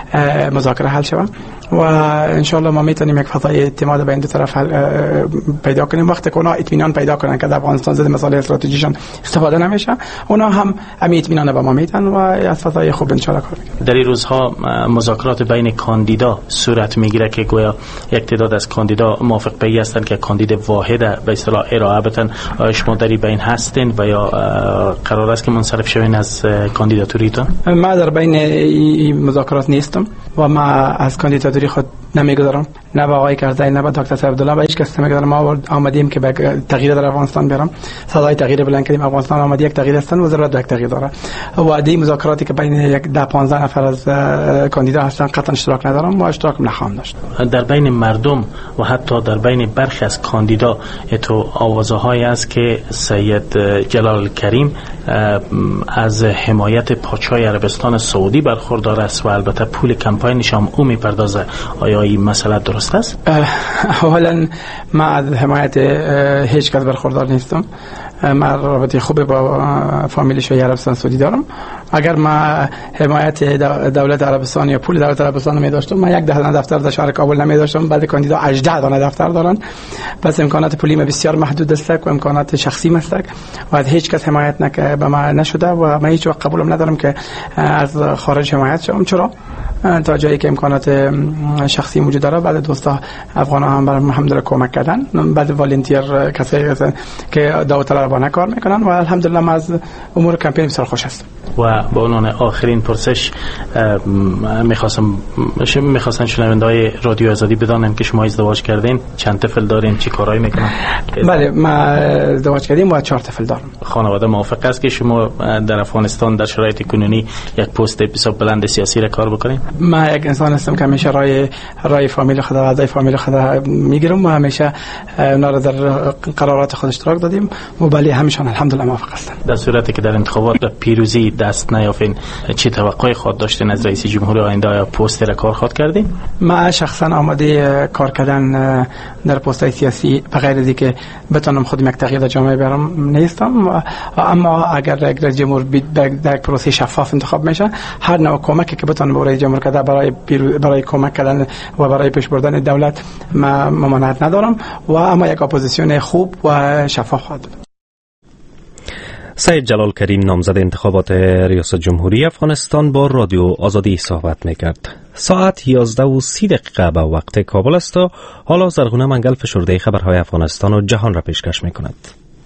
مذاکره حل شود و ان شاء الله ما میتونیم یک فضای اعتماد بین دو طرف پیدا کنیم. وقتی که اونا اطمینان پیدا کنن که در افغانستان ضد مسائل استراتژیشون استفاده نمیشه، اونا هم همین اطمینان به ما میدن و از فضای خوب ان شاء الله کار میکنیم.
در این روزها مذاکرات بین کاندیدا صورت میگیره که گویا یک تعداد از کاندیدا موافق به این هستند که کاندید واحد به اصطلاح ارائه بدن. شما در این بین هستین و یا قرار است که منصرف شوین از کاندیداتوریتون؟
ما در بین این مذاکرات نیستم و ما از کاندیداتوری خود نمیگذارم، نه با آقای کرزی نه با دکتر عبدالله و هیچ کس نمیگذارم. ما آمدیم که به تغییر در افغانستان بیارم، صدای تغییر بلند کردیم. افغانستان آمده یک تغییر هستن و ضرورت به یک تغییر داره و این مذاکراتی که بین یک ده پانزده نفر از کاندیدا هستن قطعا اشتراک ندارم و اشتراک نخواهم داشت.
در بین مردم و حتی در بین برخی از کاندیدا تو آوازه‌هایی است که سید جلال کریم از حمایت پادشاه عربستان سعودی برخوردار است و البته پول کمپاینش هم او میپردازه. آیا این مسئله درست است؟
اولا ما از حمایت هیچ کس برخوردار نیستم. من رابطه خوب با فامیل شاه عربستان سعودی دارم. اگر ما حمایت دولت عربستان یا پول دولت عربستان می داشتم، من یک دهه دفتر در شهر کابل نمی داشتم. بعد کاندیدا هجده دانه دفتر دارن، پس امکانات پولی ما بسیار محدود است و امکانات شخصی است و از هیچ کس حمایت نک به ما نشده و من هیچ وقت قبولم ندارم که از خارج حمایت شوم. چرا؟ تا جایی که امکانات شخصی موجود داره. بعد دوستا افغان ها هم برام هم داره کمک کردن، بعد والنتیر کسایی هستن که داوطلبانه کار میکنن و الحمدلله ما از امور کمپین بسیار خوش هستم.
و به عنوان آخرین پرسش میخواستم میخواستن شنونده‌های رادیو آزادی بدانن که شما ازدواج کردین، چند طفل دارین، چی کارایی میکنن؟
بله، ما ازدواج کردیم و چهار طفل دارم.
خانواده موافق است که شما در افغانستان در شرایط کنونی یک پست بسیار بلند سیاسی را کار بکنین؟
ما یک انسان هستم که همیشه رای رای فامیل خود و اعضای فامیل خود میگیرم و همیشه اونا را در قرارات خود اشتراک دادیم و بله همیشون الحمدلله موافق هستند.
در صورتی که در انتخابات پیروزی دست نیافین، چه توقعی خود داشتین از رئیس جمهور آینده؟ آیا پست را کار خود کردین؟
من شخصا آماده کار کردن در پست‌های سیاسی بغیر از اینکه بتونم خودم یک تغییر در جامعه بیارم نیستم، اما اگر رئیس جمهور در پروسه شفاف انتخاب میشه، هر نوع کمکی که بتونم برای جمهور کرده برای برای کمک کردن و برای پیش بردن دولت ما ممانعت ندارم و اما یک اپوزیسیون خوب و شفاف خواهد بود.
سید جلال کریم نامزد انتخابات ریاست جمهوری افغانستان با رادیو آزادی صحبت میکرد. ساعت یازده و سی دقیقه به وقت کابل است و حالا زرغونه منگل فشرده خبرهای افغانستان و جهان را پیشکش میکند.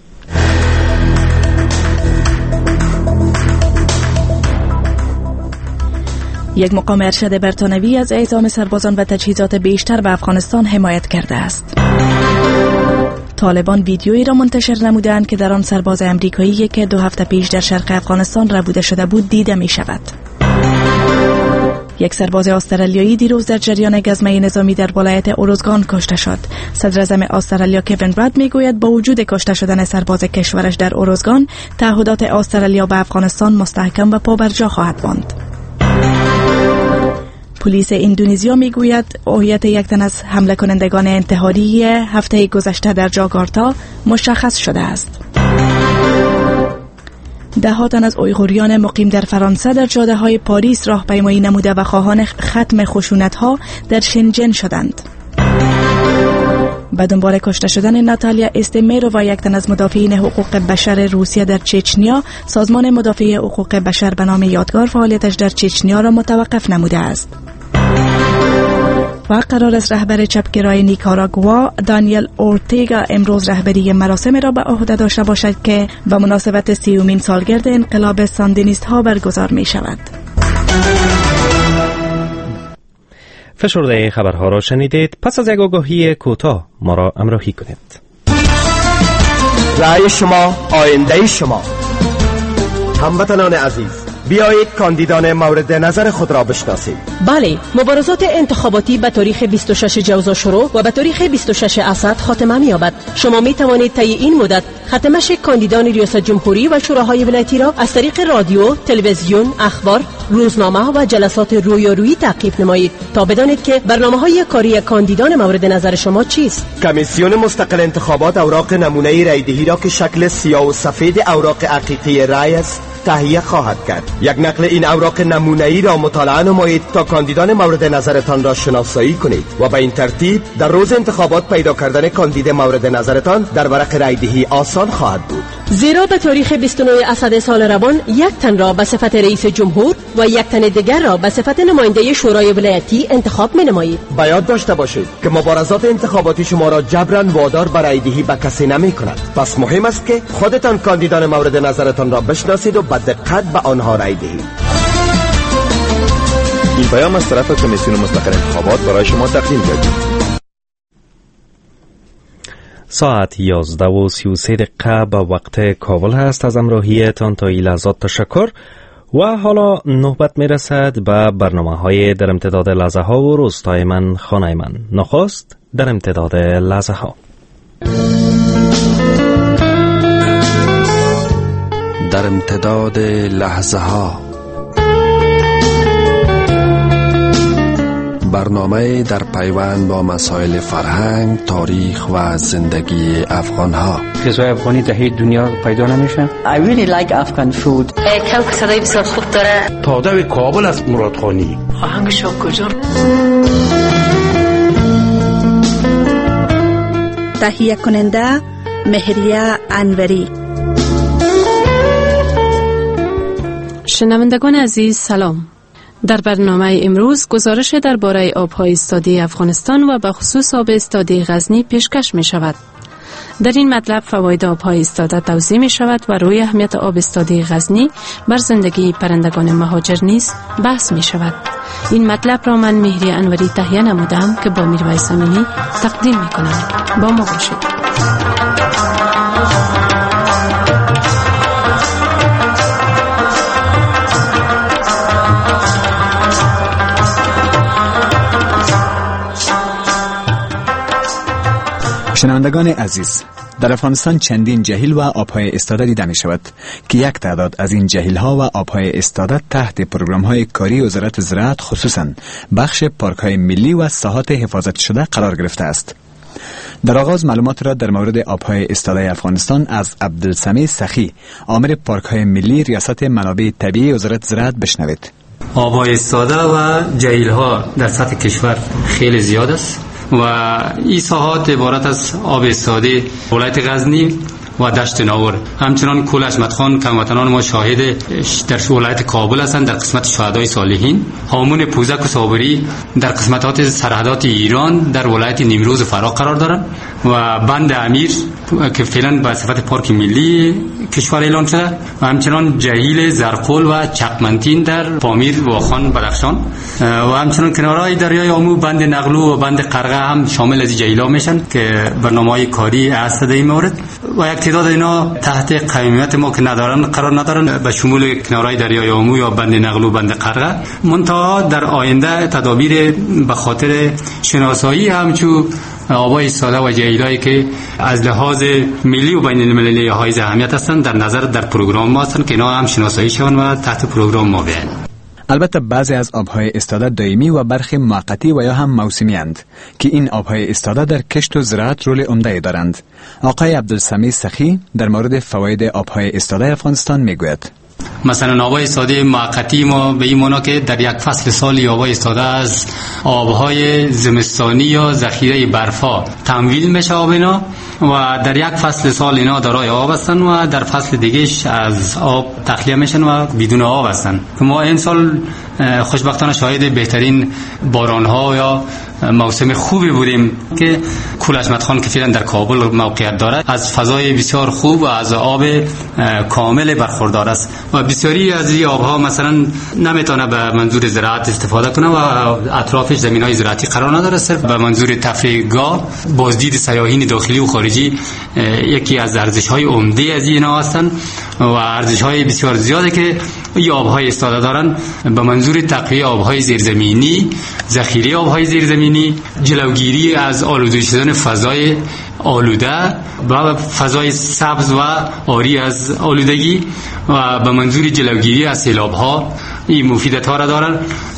یک مقام ارشد برتانوی از اعزام سربازان و تجهیزات بیشتر به افغانستان حمایت کرده است. طالبان ویدیویی را منتشر نمودند که در آن سرباز امریکایی که دو هفته پیش در شرق افغانستان ربوده شده بود دیده می شود. یک سرباز استرالیایی دیروز در جریان گزمه نظامی در ولایت اوروزگان کشته شد. صدر اعظم استرالیا کوین راد می گوید با وجود کشته شدن سرباز کشورش در اوروزگان، تعهدات استرالیا به افغانستان مستحکم و پابرجا خواهد ماند. پلیس اندونزیا میگوید هویت یک تن از حمله کنندگان انتحاری هفته گذشته در جاکارتا مشخص شده است. ده ها تن از اویغوریان مقیم در فرانسه در جاده های پاریس راهپیمایی نموده و خواهان ختم خشونت ها در شنجن شدند. به دنبال کشته شدن ناتالیا استمیرو و یک تن از مدافعین حقوق بشر روسیه در چچنیا، سازمان مدافع حقوق بشر به نام یادگار فعالیتش در چچنیا را متوقف نموده است. و قرار است رهبر چپگرای نیکاراگوا دانیل اورتیگا امروز رهبری مراسم را به عهده داشته باشد که به مناسبت سیومین سالگرد انقلاب ساندینیست ها برگزار می شود.
فشرده خبرها را شنیدید. پس از یک آگاهی کوتاه ما را همراهی کنید.
رأی شما آینده شما. هموطنان عزیز، بیایید کاندیدان مورد نظر خود را بشناسید.
بله، مبارزات انتخاباتی به تاریخ بیست و شش جوزا شروع و به تاریخ بیست و شش اسد خاتمه می‌یابد. شما می توانید طی این مدت ختمش کاندیدان ریاست جمهوری و شوراهای ولایتی را از طریق رادیو، تلویزیون، اخبار، روزنامه و جلسات رویارویی تعقیب نمایید تا بدانید که برنامه‌های کاری کاندیدان مورد نظر شما چیست.
کمیسیون مستقل انتخابات اوراق نمونه رایدهی را که شکل سیاه و سفید اوراق حقیقی رای است تهیه خواهد کرد. یک نقل این اوراق نمونه‌ای را مطالعه نمایید تا کاندیدان مورد نظرتان را شناسایی کنید و به این ترتیب در روز انتخابات پیدا کردن کاندید مورد نظرتان در ورق رایدهی آسان خواهد بود.
زیرا به تاریخ بیست و نه اسد سال روان یک تن را به صفت رئیس جمهور و یک تن دیگر را به صفت نماینده شورای ولایتی انتخاب می نمایید.
به یاد داشته باشید که مبارزات انتخاباتی شما را جبران وادار به رایدهی به کسی نمی کند. پس مهم است که خودتان کاندیدان مورد نظرتان را بشناسید و با دقت به آنها رای دهید.
این پیام از طرف کمیسیون مستقل انتخابات برای شما تقدیم کردیم.
ساعت یازده و سی و سه دقیقه به وقت کابل هست. از همراهیتان تا این لحظات تشکر و حالا نوبت می رسد به برنامه های در امتداد لحظه ها و روستای من خانه من. نخست در امتداد لحظه ها.
در امتداد لحظه ها، برنامه در پیوند با مسائل فرهنگ، تاریخ و زندگی افغان ها.
غذای افغانی در هیچ دنیا پیدا نمیشه.
I really like Afghan food.
کلک صدای بسیار خوب داره.
تاده کابل از مرادخانی.
آهنگش کجا؟
تهیه کننده مهریه انوری.
شنوندگان عزیز سلام. در برنامه امروز گزارش درباره آب‌های استادی افغانستان و به خصوص آب استادی غزنی پیشکش می شود. در این مطلب فواید آب‌های استاده توضیح می شود و روی اهمیت آب استادی غزنی بر زندگی پرندگان مهاجر نیز بحث می شود. این مطلب را من مهری انوری تهیه نمودم که با میرویس امینی تقدیم می کنم. با ما باشید.
شنوندگان عزیز، در افغانستان چندین جهیل و آبهای استاده دیده می شود که یک تعداد از این جهیل ها و آبهای استاده تحت پروگرام های کاری وزارت زراعت خصوصا بخش پارک های ملی و ساحات حفاظت شده قرار گرفته است. در آغاز معلومات را در مورد آبهای استاده افغانستان از عبدالسمیع سخی، آمر پارک های ملی ریاست منابع طبیعی وزارت زراعت بشنوید.
آبهای استاده و جهیل ها در سطح کشور خیلی زیاد است و این ساحات عبارت از آب استاده ولایت غزنی و دشت ناور. همچنان کل حشمت خان هموطنان ما شاهد در ولایت کابل هستند در قسمت شهدای صالحین. هامون پوزک و صابری در قسمتات سرحدات ایران در ولایت نیمروز و فرا قرار دارند و بند امیر که فعلا به صفت پارک ملی کشور اعلام شده و همچنان جهیل زرقل و چقمنتین در پامیر و خان بدخشان و همچنان کنارهای دریای آمو بند نغلو و بند قرغه هم شامل از جهیل‌ها میشن که برنامه‌های کاری هست در این مورد و یک تعداد اینا تحت قیمت ما که ندارن قرار ندارن به شمول کنارهای دریای آمو یا بند نغلو و بند قرغه. منتها در آینده تدابیر به خاطر شناسایی همچو آبهای استاده و جهیلایی که از لحاظ ملی و بین المللی های اهمیت هستند در نظر در پروگرام ما هستند که اینا هم شناسایی شوند و تحت پروگرام ما بیان.
البته بعضی از آبهای استاده دائمی و برخی موقتی و یا هم موسمی اند که این آبهای استاده در کشت و زراعت رول عمده دارند. آقای عبدالسمیع سخی در مورد فواید آبهای استاده افغانستان میگوید.
مثلا آبهای استاده موقتی ما به این معنا که در یک فصل سالی آبهای استاده از آبهای زمستانی یا ذخیره برفا تمویل میشه آب اینا و در یک فصل سال اینا دارای آب هستن و در فصل دیگهش از آب تخلیه میشن و بدون آب هستن. ما این سال خوشبختانه شاهد بهترین باران ها یا موسم خوبی بودیم که کل حشمت خان که فعلا در کابل موقعیت دارد از فضای بسیار خوب و از آب کامل برخوردار است و بسیاری از این آبها مثلا نمیتونه به منظور زراعت استفاده کنه و اطرافش زمینهای زراعتی قرار نداره، صرف به منظور تفریحگاه بازدید سیاحین داخلی و خارجی یکی از ارزش‌های عمده از اینا هستند و ارزش‌های بسیار زیاده که این آب‌های استاده دارن به منظور تقویت آب‌های زیرزمینی، ذخیره آب‌های زیرزمینی، جلوگیری از آلوده شدن فضای آلوده و فضای سبز و عاری از آلودگی و به منظور جلوگیری از سیلاب‌ها این مفیدت‌ها را دارن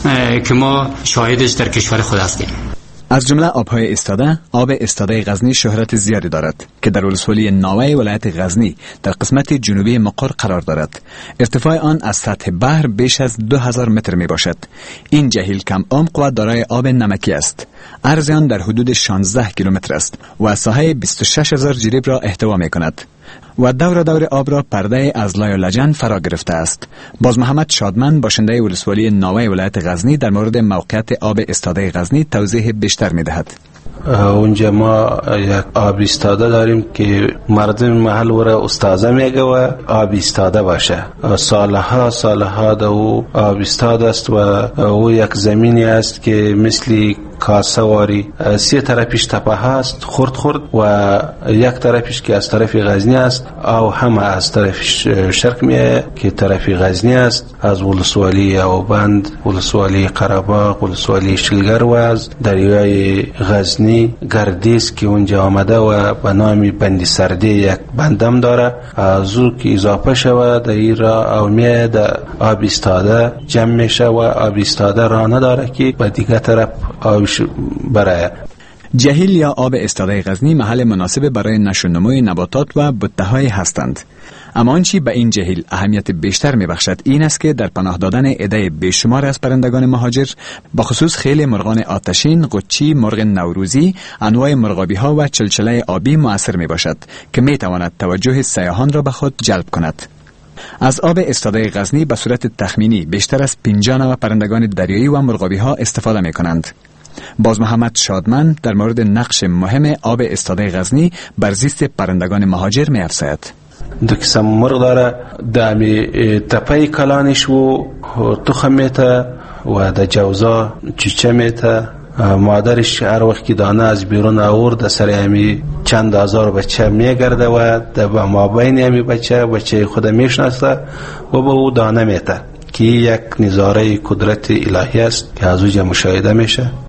که ما شاهدش در کشور خود هستیم.
از جمله آبهای استاده، آب استاده غزنی شهرت زیادی دارد که در ولسوالی ناوه ولایت غزنی در قسمت جنوبی مقر قرار دارد. ارتفاع آن از سطح بحر بیش از دو هزار متر می باشد. این جهیل کم عمق و دارای آب نمکی است. عرض آن در حدود شانزده کیلومتر است و ساحه بیست و شش هزار جریب را احتوا می کند و دور دور آب را پرده از لای و لجن فرا گرفته است. باز محمد شادمن باشنده ولسوالی ناوه ولایت غزنی در مورد موقعیت آب استاده غزنی توضیح بیشتر می دهد.
اونجا ما یک آب استاده داریم که مردم محل ورا استازه میگه و آب استاده باشه. سالها سالها دو آب استاده است و او یک زمینی است که مثل کاسه واری سه طرفش تپه هست خرد خرد و یک طرفش که از طرف غزنی است او همه از طرف شرق میه که طرف غزنی است، از ولسوالی اوبند، ولسوالی قره‌باغ، ولسوالی شلگر و از دریای غزنی گردیس که اونجا آمده و به نام بندی سردی یک بندم داره. از او که اضافه شوه در این را او میه در آب استاده جمع میشه و آب استاده را نداره که به دیگه طرف آبش برای
جهیل یا آب استاده غزنی محل مناسب برای نشو نموی نباتات و بوته‌های هستند. اما آنچه به این جهیل اهمیت بیشتر میبخشد این است که در پناه دادن عده بیشمار از پرندگان مهاجر با خصوص خیل مرغان آتشین، قچی، مرغ نوروزی، انواع مرغابی ها و چلچله آبی مؤثر میباشد که میتواند توجه سیاحان را به خود جلب کند. از آب استاده غزنی به صورت تخمینی بیشتر از پنجاه نوع پرندگان دریایی و مرغابی ها استفاده می کنند. باز محمد شادمن در مورد نقش مهم آب استاده غزنی بر زیست پرندگان مهاجر می افزاید.
دو قسم مرغ داره، دامی تپای کلانش و تخم میته و د جوزا چیچه میته. مادرش هر وقت که دانه از بیرون آورد سر امی چند هزار بچه میگرده و در مابین امی بچه بچه خود میشناسه و به او دانه میته که یک نظاره قدرت الهی است که از اوجه مشاهده میشه.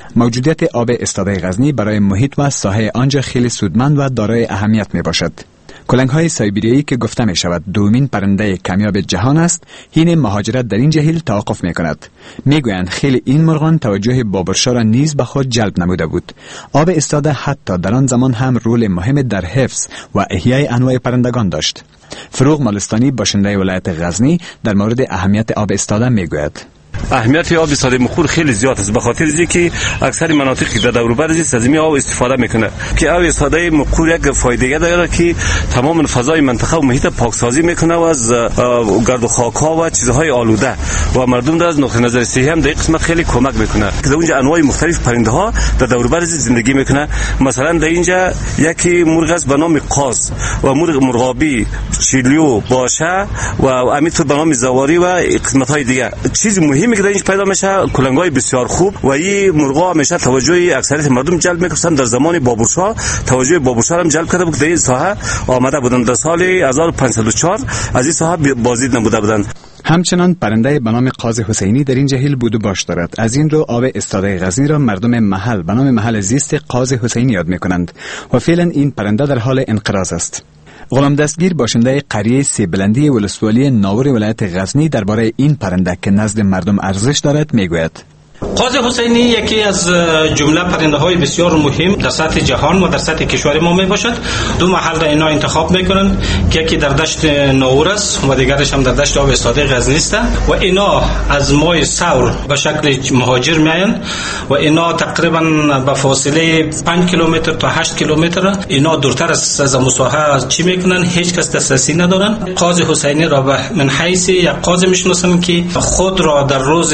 موجودیت آب استاده غزنی برای محیط و ساحه آنجا خیلی سودمند و دارای اهمیت می باشد. کلنگ های سایبریایی که گفته می شود دومین پرنده کمیاب جهان است، حین مهاجرت در این جهیل توقف می کند. می گویند خیلی این مرغان توجه بابرشا را نیز به خود جلب نموده بود. آب استاده حتی در آن زمان هم رول مهم در حفظ و احیای انواع پرندگان داشت. فروغ مالستانی باشنده ولایت غزنی در مورد اهمیت آب استاده می گوید.
اهمیت آب استاده مخور خیلی زیاد است، به خاطر اینکه اکثر مناطقی در دور و بر از این آب استفاده میکنه که آب استاده مخور یک فایده داره که تمام فضای منطقه و محیط پاکسازی میکنه و از گرد و خاک ها و چیزهای آلوده و مردم در از نقطه نظر صحی هم در این قسمت خیلی کمک میکنه. در اونجا انواع مختلف پرنده ها در دور و بر زندگی میکنه. مثلا در اینجا یکی مرغ است به نام قاز و مرغ مرغابی، چیلیو، باشه و همینطور به نام زواری و قسمت های دیگه. چیز مهمی که در اینجا پیدا میشه کلنگای بسیار خوب و این مرغا همیشه توجه اکثریت مردم جلب میکنن. در زمان بابورشاه توجه بابورشاه هم جلب کرده بود. در این ساحه آمده بودن در سال هزار و پانصد و چهار از این ساحه بازدید نموده بودند.
همچنان پرنده به نام قاز حسینی در این جهیل بود و باش دارد. از این رو آب استاده غزنی را مردم محل به نام محل زیست قاز حسینی یاد میکنند و فعلا این پرنده در حال انقراض است. غلام دستگیر باشنده قریه سیبلندی ولسوالی ناور ولایت غزنی درباره این پرنده که نزد مردم ارزش دارد میگوید.
قاز حسینی یکی از جمله پرنده های بسیار مهم در سطح جهان و در سطح کشور ما می باشد. دو محل را اینا انتخاب میکنن که یکی در دشت ناور است و دیگرش هم در دشت آب استاده غزنی است و اینا از ماه ثور به شکل مهاجر میاین و اینا تقریبا به فاصله پنج کیلومتر تا هشت کیلومتر اینا دورتر از مساحه چی میکنن، هیچ کس دسترسی ندارن. قاز حسینی را به من حیث یک قاز میشناسن که خود را در روز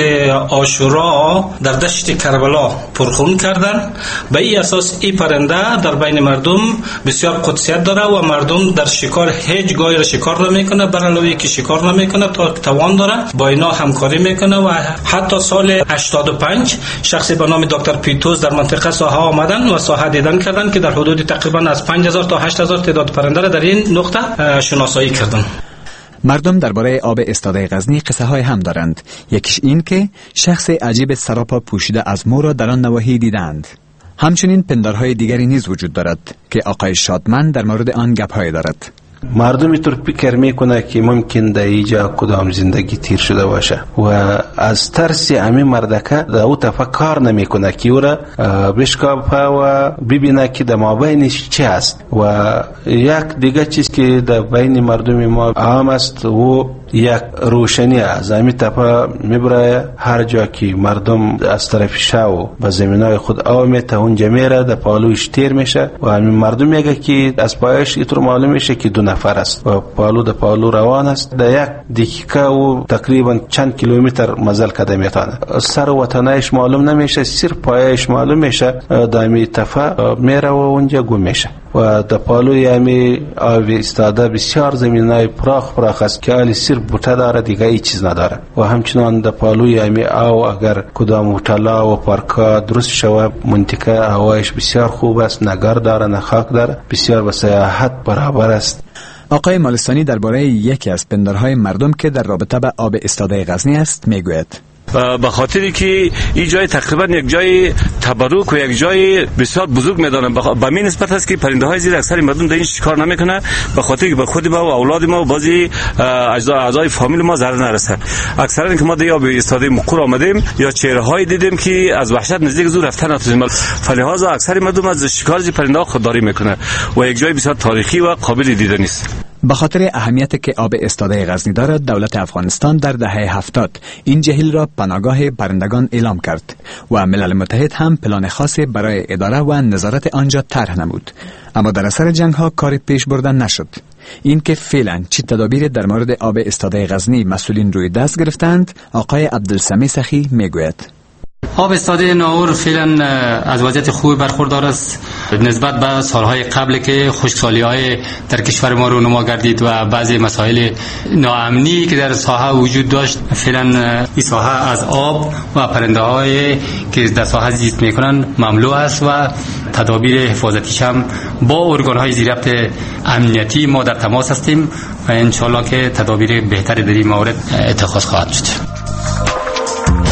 عاشورا در دشت کربلا پرخون کردن. به این اساس این پرنده در بین مردم بسیار قدسیت داره و مردم در شکار هیچ گاهی را شکار نمیکنه، بر علاوه که شکار نمیکنه تا توان داره با اینا همکاری میکنه و حتی سال هشتاد و پنج شخصی به نام دکتر پیتوس در منطقه ساحه آمدن و ساحه دیدن کردن که در حدود تقریبا از پنج هزار تا هشت هزار تعداد پرنده را در این نقطه شناسایی کردن.
مردم درباره آب استاده غزنی قصه های هم دارند. یکیش این که شخص عجیب سراپا پوشیده از مو را در آن نواحی دیدند. همچنین پندارهای دیگری نیز وجود دارد که آقای شادمن در مورد آن گپ‌های دارد.
مردم اینطور فکر میکنه که ممکن در اینجا کدام زندگی تیر شده باشه و از ترس همین مردکه در او تفکر نمیکنه که او را بشکافه و ببینه که در مابینش چه است. و یک دیگه چیز که در بین مردم ما عام است و یک روشنی از همین تپه میبره هر جا که مردم از طرف شاو به زمینای خود آو میته اونجا میره در پالوش تیر میشه و همین مردم میگه که از پایش اینطور معلوم میشه که دو نفر است و پالو در پالو روان است. در یک دقیقه و تقریبا چند کیلومتر مزل کده میتانه. سر وطنش معلوم نمیشه، صرف پایش معلوم میشه. در همین تپه میره و اونجا گم میشه و در پالوی همین آب استاده بسیار زمینای پراخ پراخ است که حالی صرف بوته داره، دیگه ای چیز نداره. و همچنان در پالوی همین آو اگر کدام هتل‌ها و پارک‌ها درست شود منطقه هوایش بسیار خوب است، نگر داره، نه خاک داره، بسیار به سیاحت برابر است.
آقای مالستانی درباره یکی از پندارهای مردم که در رابطه به آب استاده غزنی است میگوید.
به خاطری که این جای تقریبا یک جای تبرک و یک جای بسیار بزرگ میدانم به می نسبت است که پرنده های زیر اکثر مردم در این شکار نمیکنه به خاطر که به خود ما و اولاد ما و بعضی اعضای فامیل ما ضرر نرسه. اکثرا که ما در آب استاده مقر آمدیم یا چهره های دیدیم که از وحشت نزدیک زور رفتن نتونیم، فلهذا اکثر مردم از شکار از پرنده ها خودداری میکنه و یک جای بسیار تاریخی و قابل دیدن است.
به خاطر اهمیت که آب استاده غزنی دارد، دولت افغانستان در دهه هفتاد این جهیل را پناهگاه پرندگان اعلام کرد و ملل متحد هم پلان خاصی برای اداره و نظارت آنجا طرح نمود. اما در اثر جنگ ها کار پیش بردن نشد. این که فعلا چه تدابیر در مورد آب استاده غزنی مسئولین روی دست گرفتند، آقای عبدالسمی سخی میگوید.
آب استاده ناور فعلا از وضعیت خوبی برخوردار است نسبت به سالهای قبل که خشکسالی‌های در کشور ما رونما گردید و بعضی مسائل ناامنی که در ساحه وجود داشت. فعلا این ساحه از آب و پرنده‌های که در ساحه زیست می‌کنند مملو است و تدابیر حفاظتیش هم با ارگان‌های ضبط امنیتی ما در تماس هستیم و انشالله که تدابیر بهتری در این مورد اتخاذ خواهد شد.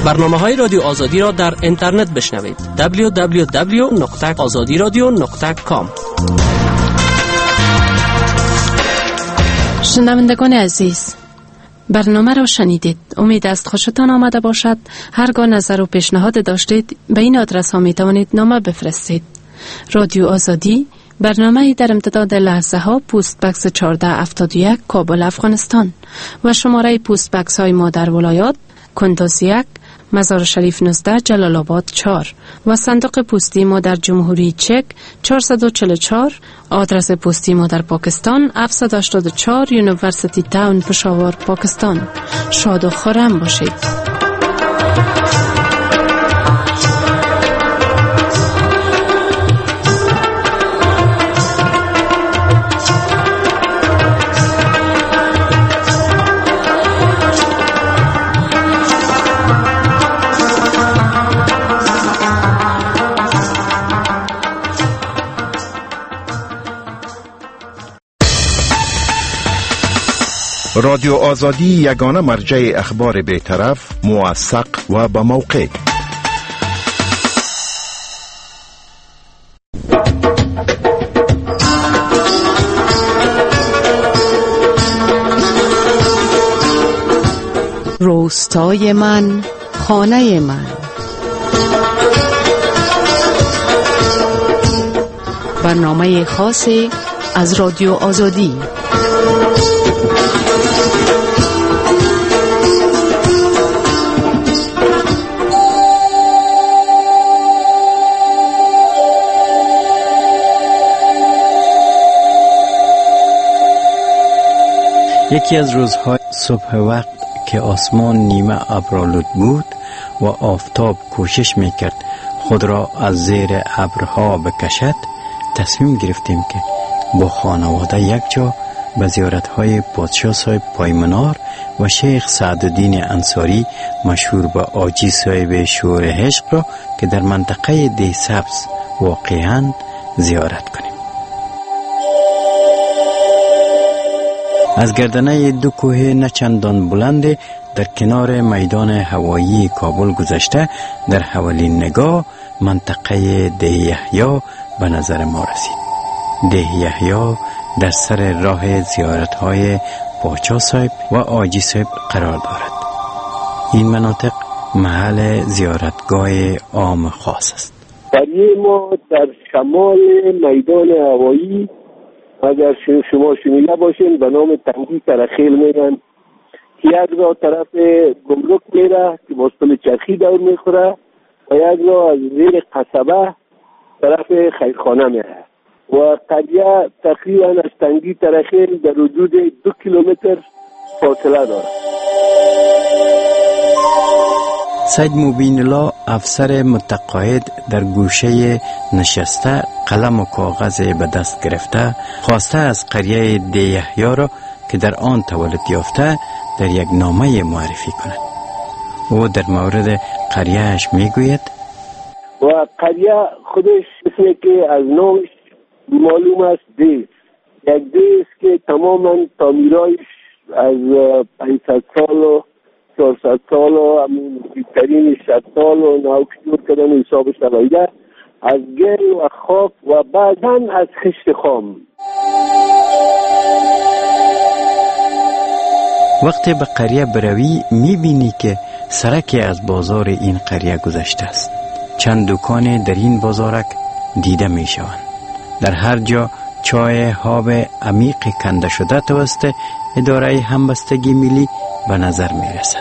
برنامه‌های رادیو آزادی را در اینترنت بشنوید. دبلیو دبلیو دبلیو دات آزادی رادیو دات کام.
شنوندگان عزیز، برنامه را شنیدید. امید است خوشتان آمده باشد. هرگاه نظر و پیشنهاد داشتید به این آدرس ها می توانید نامه بفرستید. رادیو آزادی، برنامه در امتداد لحظه ها، پست بکس چهارده هفتاد و یک، کابل، افغانستان و شماره پست بکس های ما در ولایات کندوز یک، مزار شریف نوزده، جلال آباد چهار و صندوق پستی ما در جمهوری چک چهارصد و چهل و چهار. آدرس پستی ما در پاکستان هفتصد و هشتاد و چهار، یونیورسیتی تاون، پشاور، پاکستان. شاد و خرم باشید.
رادیو آزادی یگانه مرجع اخبار بی‌طرف، موثق و با موقع.
روستای من، خانه من. برنامه خاصی از رادیو آزادی.
یکی از روزهای صبح وقت که آسمان نیمه ابرآلود بود و آفتاب کوشش میکرد خود را از زیر ابرها بکشد، تصمیم گرفتیم که با خانواده یک جا به زیارتهای پادشاه صاحب پایمنار و شیخ سعدالدین انصاری مشهور به آجی صاحب شور عشق را که در منطقه ده سبز واقعاً زیارت کنیم. از گردنه دو کوه نچندان بلند در کنار میدان هوایی کابل گذشته، در حوالی نگاه منطقه ده یحیی به نظر ما رسید. ده یحیی در سر راه زیارت‌های پادشاه صاحب و آجی صاحب قرار دارد. این مناطق محل زیارتگاه عام خاص است.
قریه ما در شمال میدان هوایی، اگر شما شنیده باشین، به نام تنگی ترخیل میگن که یک را طرف گمرک میره که با پل چرخی دور میخوره و یک را از زیر قصبه طرف خیرخانه میره و قریه تقریبا از تنگی ترخیل در حدود دو کیلومتر فاصله داره.
سید مبین الله افسر متقاعد در گوشه نشسته قلم و کاغذ به دست گرفته خواسته از قریه ده یحیی را که در آن تولد یافته در یک نامه معرفی کند. او در مورد قریهش میگوید
و قریه خودش اسمی که از نامش معلوم است دیست، یک دیست که تماما تعمیرایش از پانصد سال و چهارصد سال و همون بیترین صد سال و نوکشور کردن حسابش نبایده، از گل و خاک و بعداً از خشت خام.
وقتی به قریه بروی میبینی که سرکی از بازار این قریه گذشته است. چند دکان در این بازارک دیده میشوند. در هر جا چای هاب عمیق کنده شده توسط اداره همبستگی ملی به نظر میرسد.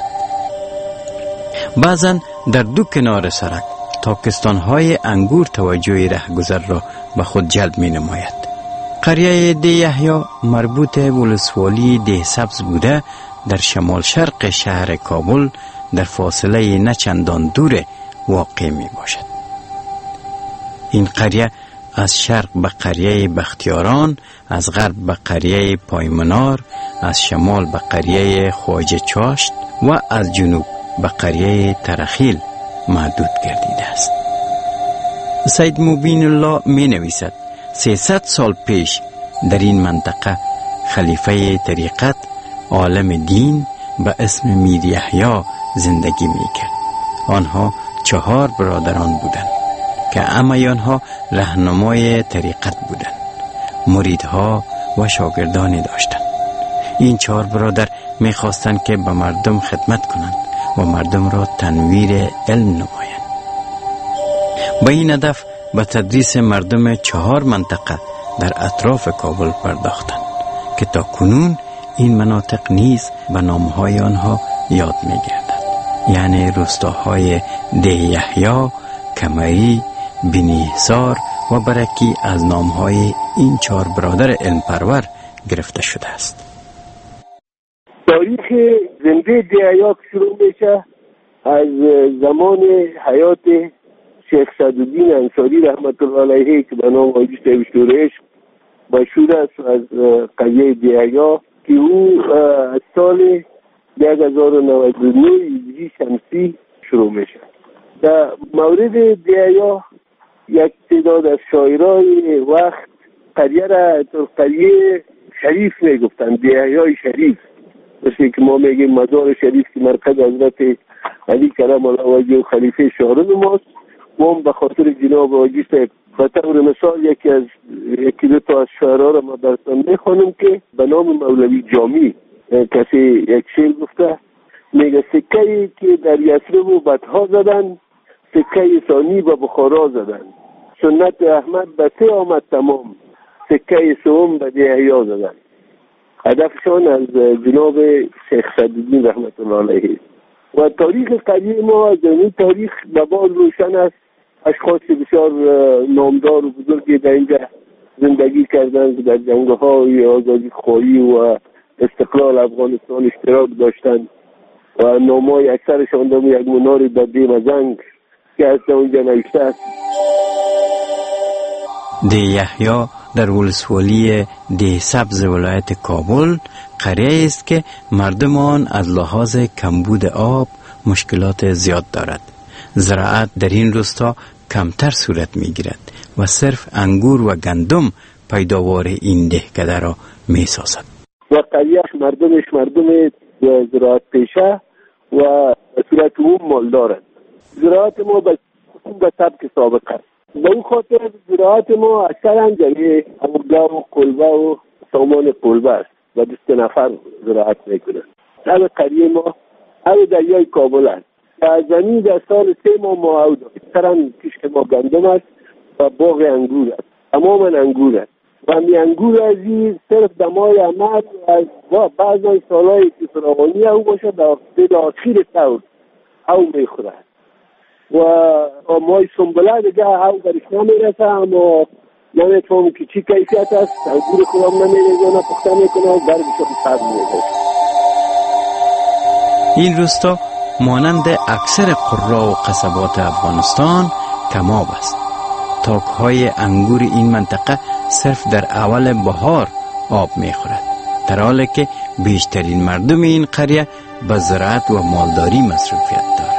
بعضن در دو کنار سرک تاکستان‌های انگور توجه رهگذر را به خود جلب می نماید. قریه ده یحیی مربوط ولسوالی ده سبز بوده در شمال شرق شهر کابل در فاصله نچندان دور واقع می باشد. این قریه از شرق به قریه بختیاران، از غرب به قریه پایمنار، از شمال به قریه خواجه چاشت و از جنوب به قریه ترخیل محدود گردیده است. سید مبین الله می نویسد سیصد سال پیش در این منطقه خلیفه طریقت عالم دین به اسم میر یحیی زندگی می کرد. آنها چهار برادران بودند که همه آنها راهنمای طریقت بودند، مریدها و شاگردانی داشتند. این چهار برادر می‌خواستند که به مردم خدمت کنند و مردم را تنویر علم نمایند. با این هدف به تدریس مردم چهار منطقه در اطراف کابل پرداختند که تا کنون این مناطق نیز به نامهای آنها یاد می‌گردد، یعنی روستاهای ده یحیی، کمری، بنی حصار و برکی از نامهای این چهار برادر علم پرور گرفته شده است.
تاریخ زنده ده یحیی شروع میشه از زمان حیات شیخ صدالدین انصاری رحمت الله علیه که به نام حاجی صاحب شورش مشهور است از قریه ده یحیی که او از سال یک هزار و نود و نه هجری شمسی شروع میشه. در مورد ده یحیی یک تعداد از شاعرای وقت قریه را قریه شریف میگفتن، ده یحیی شریف، مثل که ما میگیم مزار شریف که مرکز حضرت علی کرم الله وجهه خلیفه چهارم ماست. ما به خاطر جناب حاجی صاحب به طور مثال یکی از یکی دو تا از شعرها را ما براتون میخوانم که به نام مولوی جامی کسی یک شعر گفته، میگه سکه‌ای که در یثرب و بدها زدن، سکه ثانی به بخارا زدن، سنت احمد به سه آمد تمام، سکه سوم به ده یحیی زدن. هدفشان از جناب شیخ صدالدین رحمت الله علیه. و تاریخ قریه ما از این تاریخ به بال روشن است. اشخاص بسیار نامدار و بزرگی در اینجا زندگی کردند، در جنگ‌های آزادی خواهی و استقلال افغانستان اشتراک داشتند و نام‌های اکثرشان در یک منار در دیم زنگ که از اونجا نوشته است.
ده یحیی در ولسوالی ده سبز ولایت کابل قریه است که مردم آن از لحاظ کمبود آب مشکلات زیاد دارد. زراعت در این روستا کمتر صورت می گیرد و صرف انگور و گندم پیداوار این دهکده را می سازد.
و قریه مردمش مردم زراعت پیشه و صورت عموم مال دارد. زراعت ما به سبک سابق است. به اون خاطر زراعت ما اکثرا جمعی همگاه و قلبه و سامان قلبه است و دست نفر زراعت میکنند. هر قریه ما هر دریای کابل است. در زمین در سال سه ماه ما او دارد. اکثرا کشک ما گندم است و باغ انگور است. تماما انگور است. و می انگور از این صرف دمای عمد و بعض از سالهای که فراوانی او باشه در آخیر سال او میخورد. و مای سنبله دیگه او برش نمیرسه، اما نمیتونم که چی کیفیت است انگور خودم نمیرسه پخته میکنه و برگشم سر میرسه.
این روستا مانند اکثر قرا و قصبات افغانستان کماب است. تاکهای انگور این منطقه صرف در اول بهار آب میخورد، در حالی که بیشترین مردم این قریه به زراعت و مالداری مصروفیت دارند.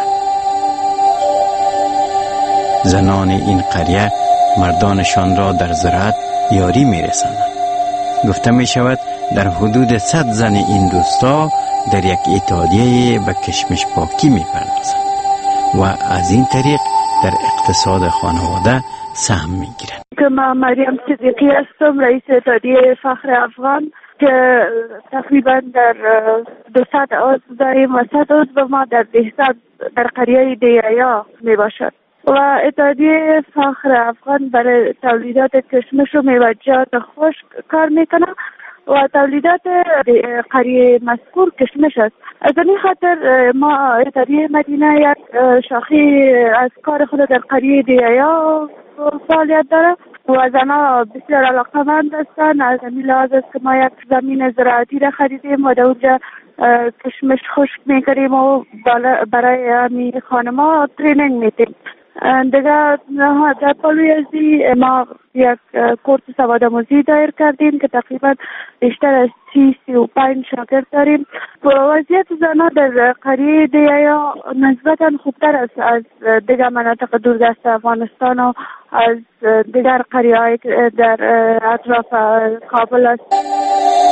زنان این قریه مردانشان را در زراعت یاری میرسانند. گفته می شود در حدود صد زن این روستا در یک اتحادیه به کشمش پاکی می پردازند و از این طریق در اقتصاد خانواده سهم می گیرند.
که من مریم صدیقی هستم، رئیس اتحادیه فخر افغان که تقریبا در دویست عضو داریم و صد عضو ما در دهصد در قریه ده یحیی می باشد و اتحادیه فخر افغان برای تولیدات کشمش و میوه‌جات خشک کار میکنه و تولیدات قریه مذکور کشمش است. از این خاطر ما اتحادیه مدینه یک شاخه از کار خود در قریه ده یحیی فعالیت داره و زنها بسیار علاقه‌مند هستند. از این لحاظ است که ما یک زمین زراعتی را خریدیم و در اونجا کشمش خشک میکنیم و برای همین خانم‌ها ترینینگ میدیم. دیگه در پالوی ازی ما یک کورس سوادآموزی دایر کردیم که تقریبا بیشتر از سی سی و پنج شاگرد داریم. وضعیت زنها در قریه ده یحیی نسبتا خوبتر است از دیگر مناطق دوردست افغانستان و از دیگر قریه های در اطراف کابل است.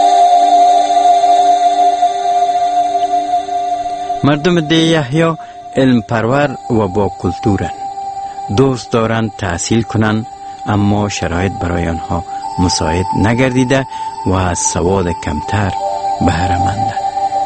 مردم ده یحیی علم پرور و با کلتورن. دوست دارند تحصیل کنند اما شرایط برای آنها مساعد نگردیده و از سواد کمتر بهره مندند.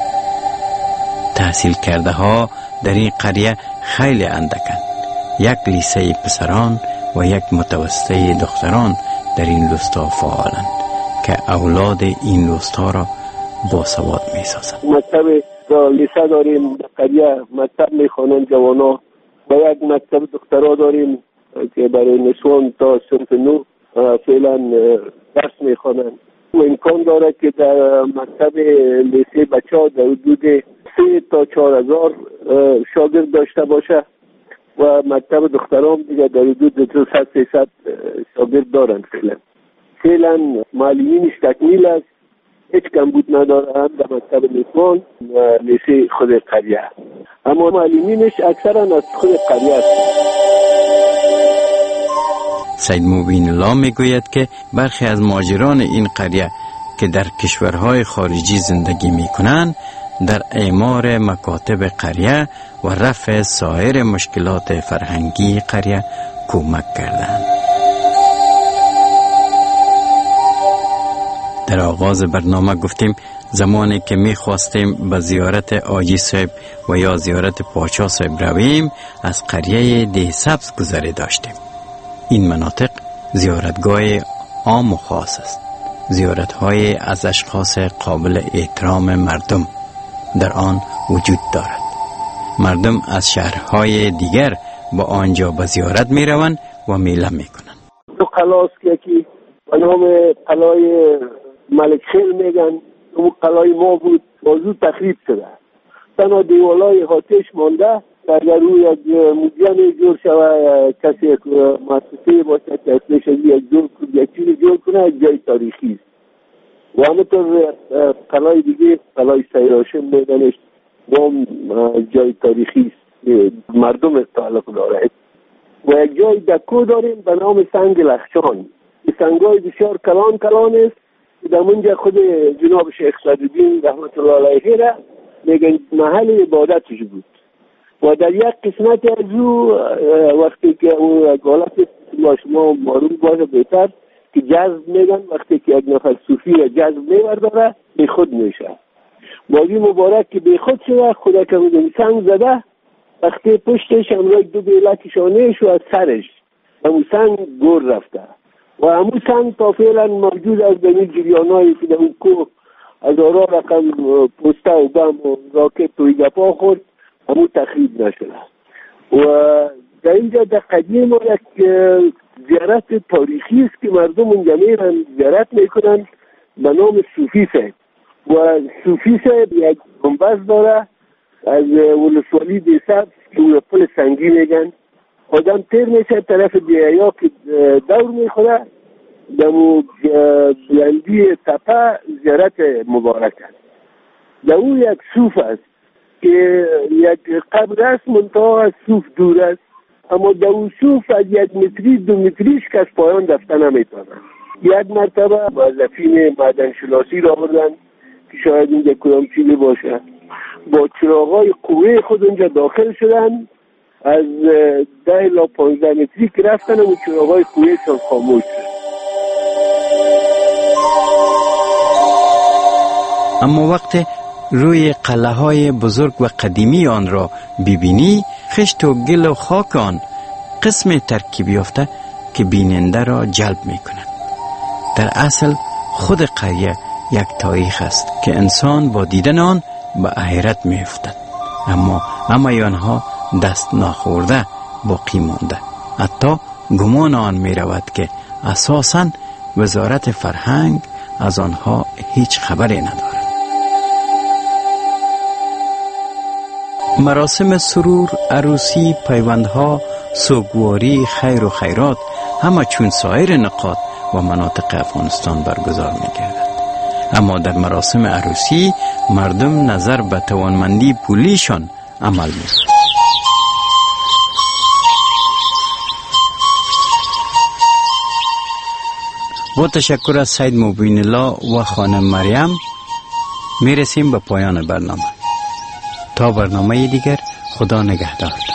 تحصیل کرده ها در این قریه خیلی اندکند. یک لیسه پسران و یک متوسطه دختران در این روستا فعالند که اولاد این روستا را با سواد می سازند.
مکتب لیسه داریم در قریه، مکتب می خوانند جوانا و یک مکتب دخترها داریم که برای نسوان تا صنف نو فعلا درس می خوانند. امکان دارد که در مکتب لیسه بچه ها در حدود سه تا چهار هزار شاگرد داشته باشه و مکتب دختران دیگه در حدود دویست سیصد شاگرد دارند. فعلا فعلا معلمینش تکمیل است، هیچ کمبود ندارند در مکتب لیسمان و لیسه خود قریه، اما معلمینش اکثرا از خود قریه است.
سید مبین الله می گوید که برخی از مهاجران این قریه که در کشورهای خارجی زندگی می کنند در اعمار مکاتب قریه و رفع سایر مشکلات فرهنگی قریه کمک کردند. در آغاز برنامه گفتیم زمانی که می خواستیم به زیارت آجی صاحب و یا زیارت پاچا صاحب رویم از قریه ده سبز گذری داشتیم. این مناطق زیارتگاه عام و خاص است. زیارت‌های از اشخاص قابل احترام مردم در آن وجود دارد. مردم از شهرهای دیگر با آنجا به زیارت می روند و میله می کنند.
دو قلعه است که به نام قلعه ملک خیل میگن، اون قلعه ما بود، بازو تخریب شده. تنها دیوالای آتش مانده. اگر روی یک مدیان جور شود، کسی یک مؤسسه باشه که اسمش یک جور یک چیزی جور کنه، یک جای تاریخی است. و همونطور قلعه دیگه قلعه سیراشم میگنش، وام جای تاریخی است، مردم تعلق داره. و یک جای دکو داریم به نام سنگ لخشان. این سنگای بسیار کلان کلان است. در اونجا خود جناب شیخ صدرالدین رحمت الله علیه را میگن محل عبادتش بود. و در یک قسمت از او وقتی که اون حالت ما شما معلوم باشه بهتر که جذب میگن، وقتی که یک نفر صوفی را جذب میبرداره به خود میشه. بازی مبارک که به خود شده، خدا که اون سنگ زده، وقتی پشتش امروی دو بیله کشانهش و از سرش همون سنگ گور رفته و همون سنگ تا فعلا موجود از دنی جریانایی که در اون کوه از آرا رقم پسته و بم و راکت و ایگپا خورد همون تخریب نشده. و در اینجا در قدیم یک زیارت تاریخی است که مردم اونجا میرن زیارت میکنن به نام صوفی صاحب. و صوفی صاحب یک گنبد داره از ولسوالی ده سبز که پل سنگی میگن. آدم تیر میشه طرف بیایا که دور میخوره، دمو بلندی تپه زیارت مبارک است. در او یک صوف است که یک قبر است منطقه از صوف دور است، اما در اون صوف از یک متری دو متریش کس پایان دفته نمیتونه. یک مرتبه موظفین معدن شناسی را آوردن که شاید اینجا کدام چیزی باشه، با چراغای قوه خود اونجا داخل شدن، از ده الی پانزده متری که رفتن و چراغای قوهشان خاموش شد.
اما وقت روی قلعه های بزرگ و قدیمی آن را ببینی، خشت و گل و خاک آن قسم ترکیب یافته که بیننده را جلب می کند. در اصل خود قریه یک تاریخ است که انسان با دیدن آن به حیرت می افتد، اما همه آنها دست ناخورده باقی مانده. حتی گمان آن می رود که اساساً وزارت فرهنگ از آنها هیچ خبری ندارد. مراسم سرور، عروسی، پیوندها، سوگواری، خیر و خیرات همه چون سایر نقاط و مناطق افغانستان برگزار می گردد. اما در مراسم عروسی مردم نظر به توانمندی پولیشان عمل می کند. با تشکر از سید مبین الله و خانم مریم می رسیم به پایان برنامه. تا برنامه دیگر خدا نگهدار.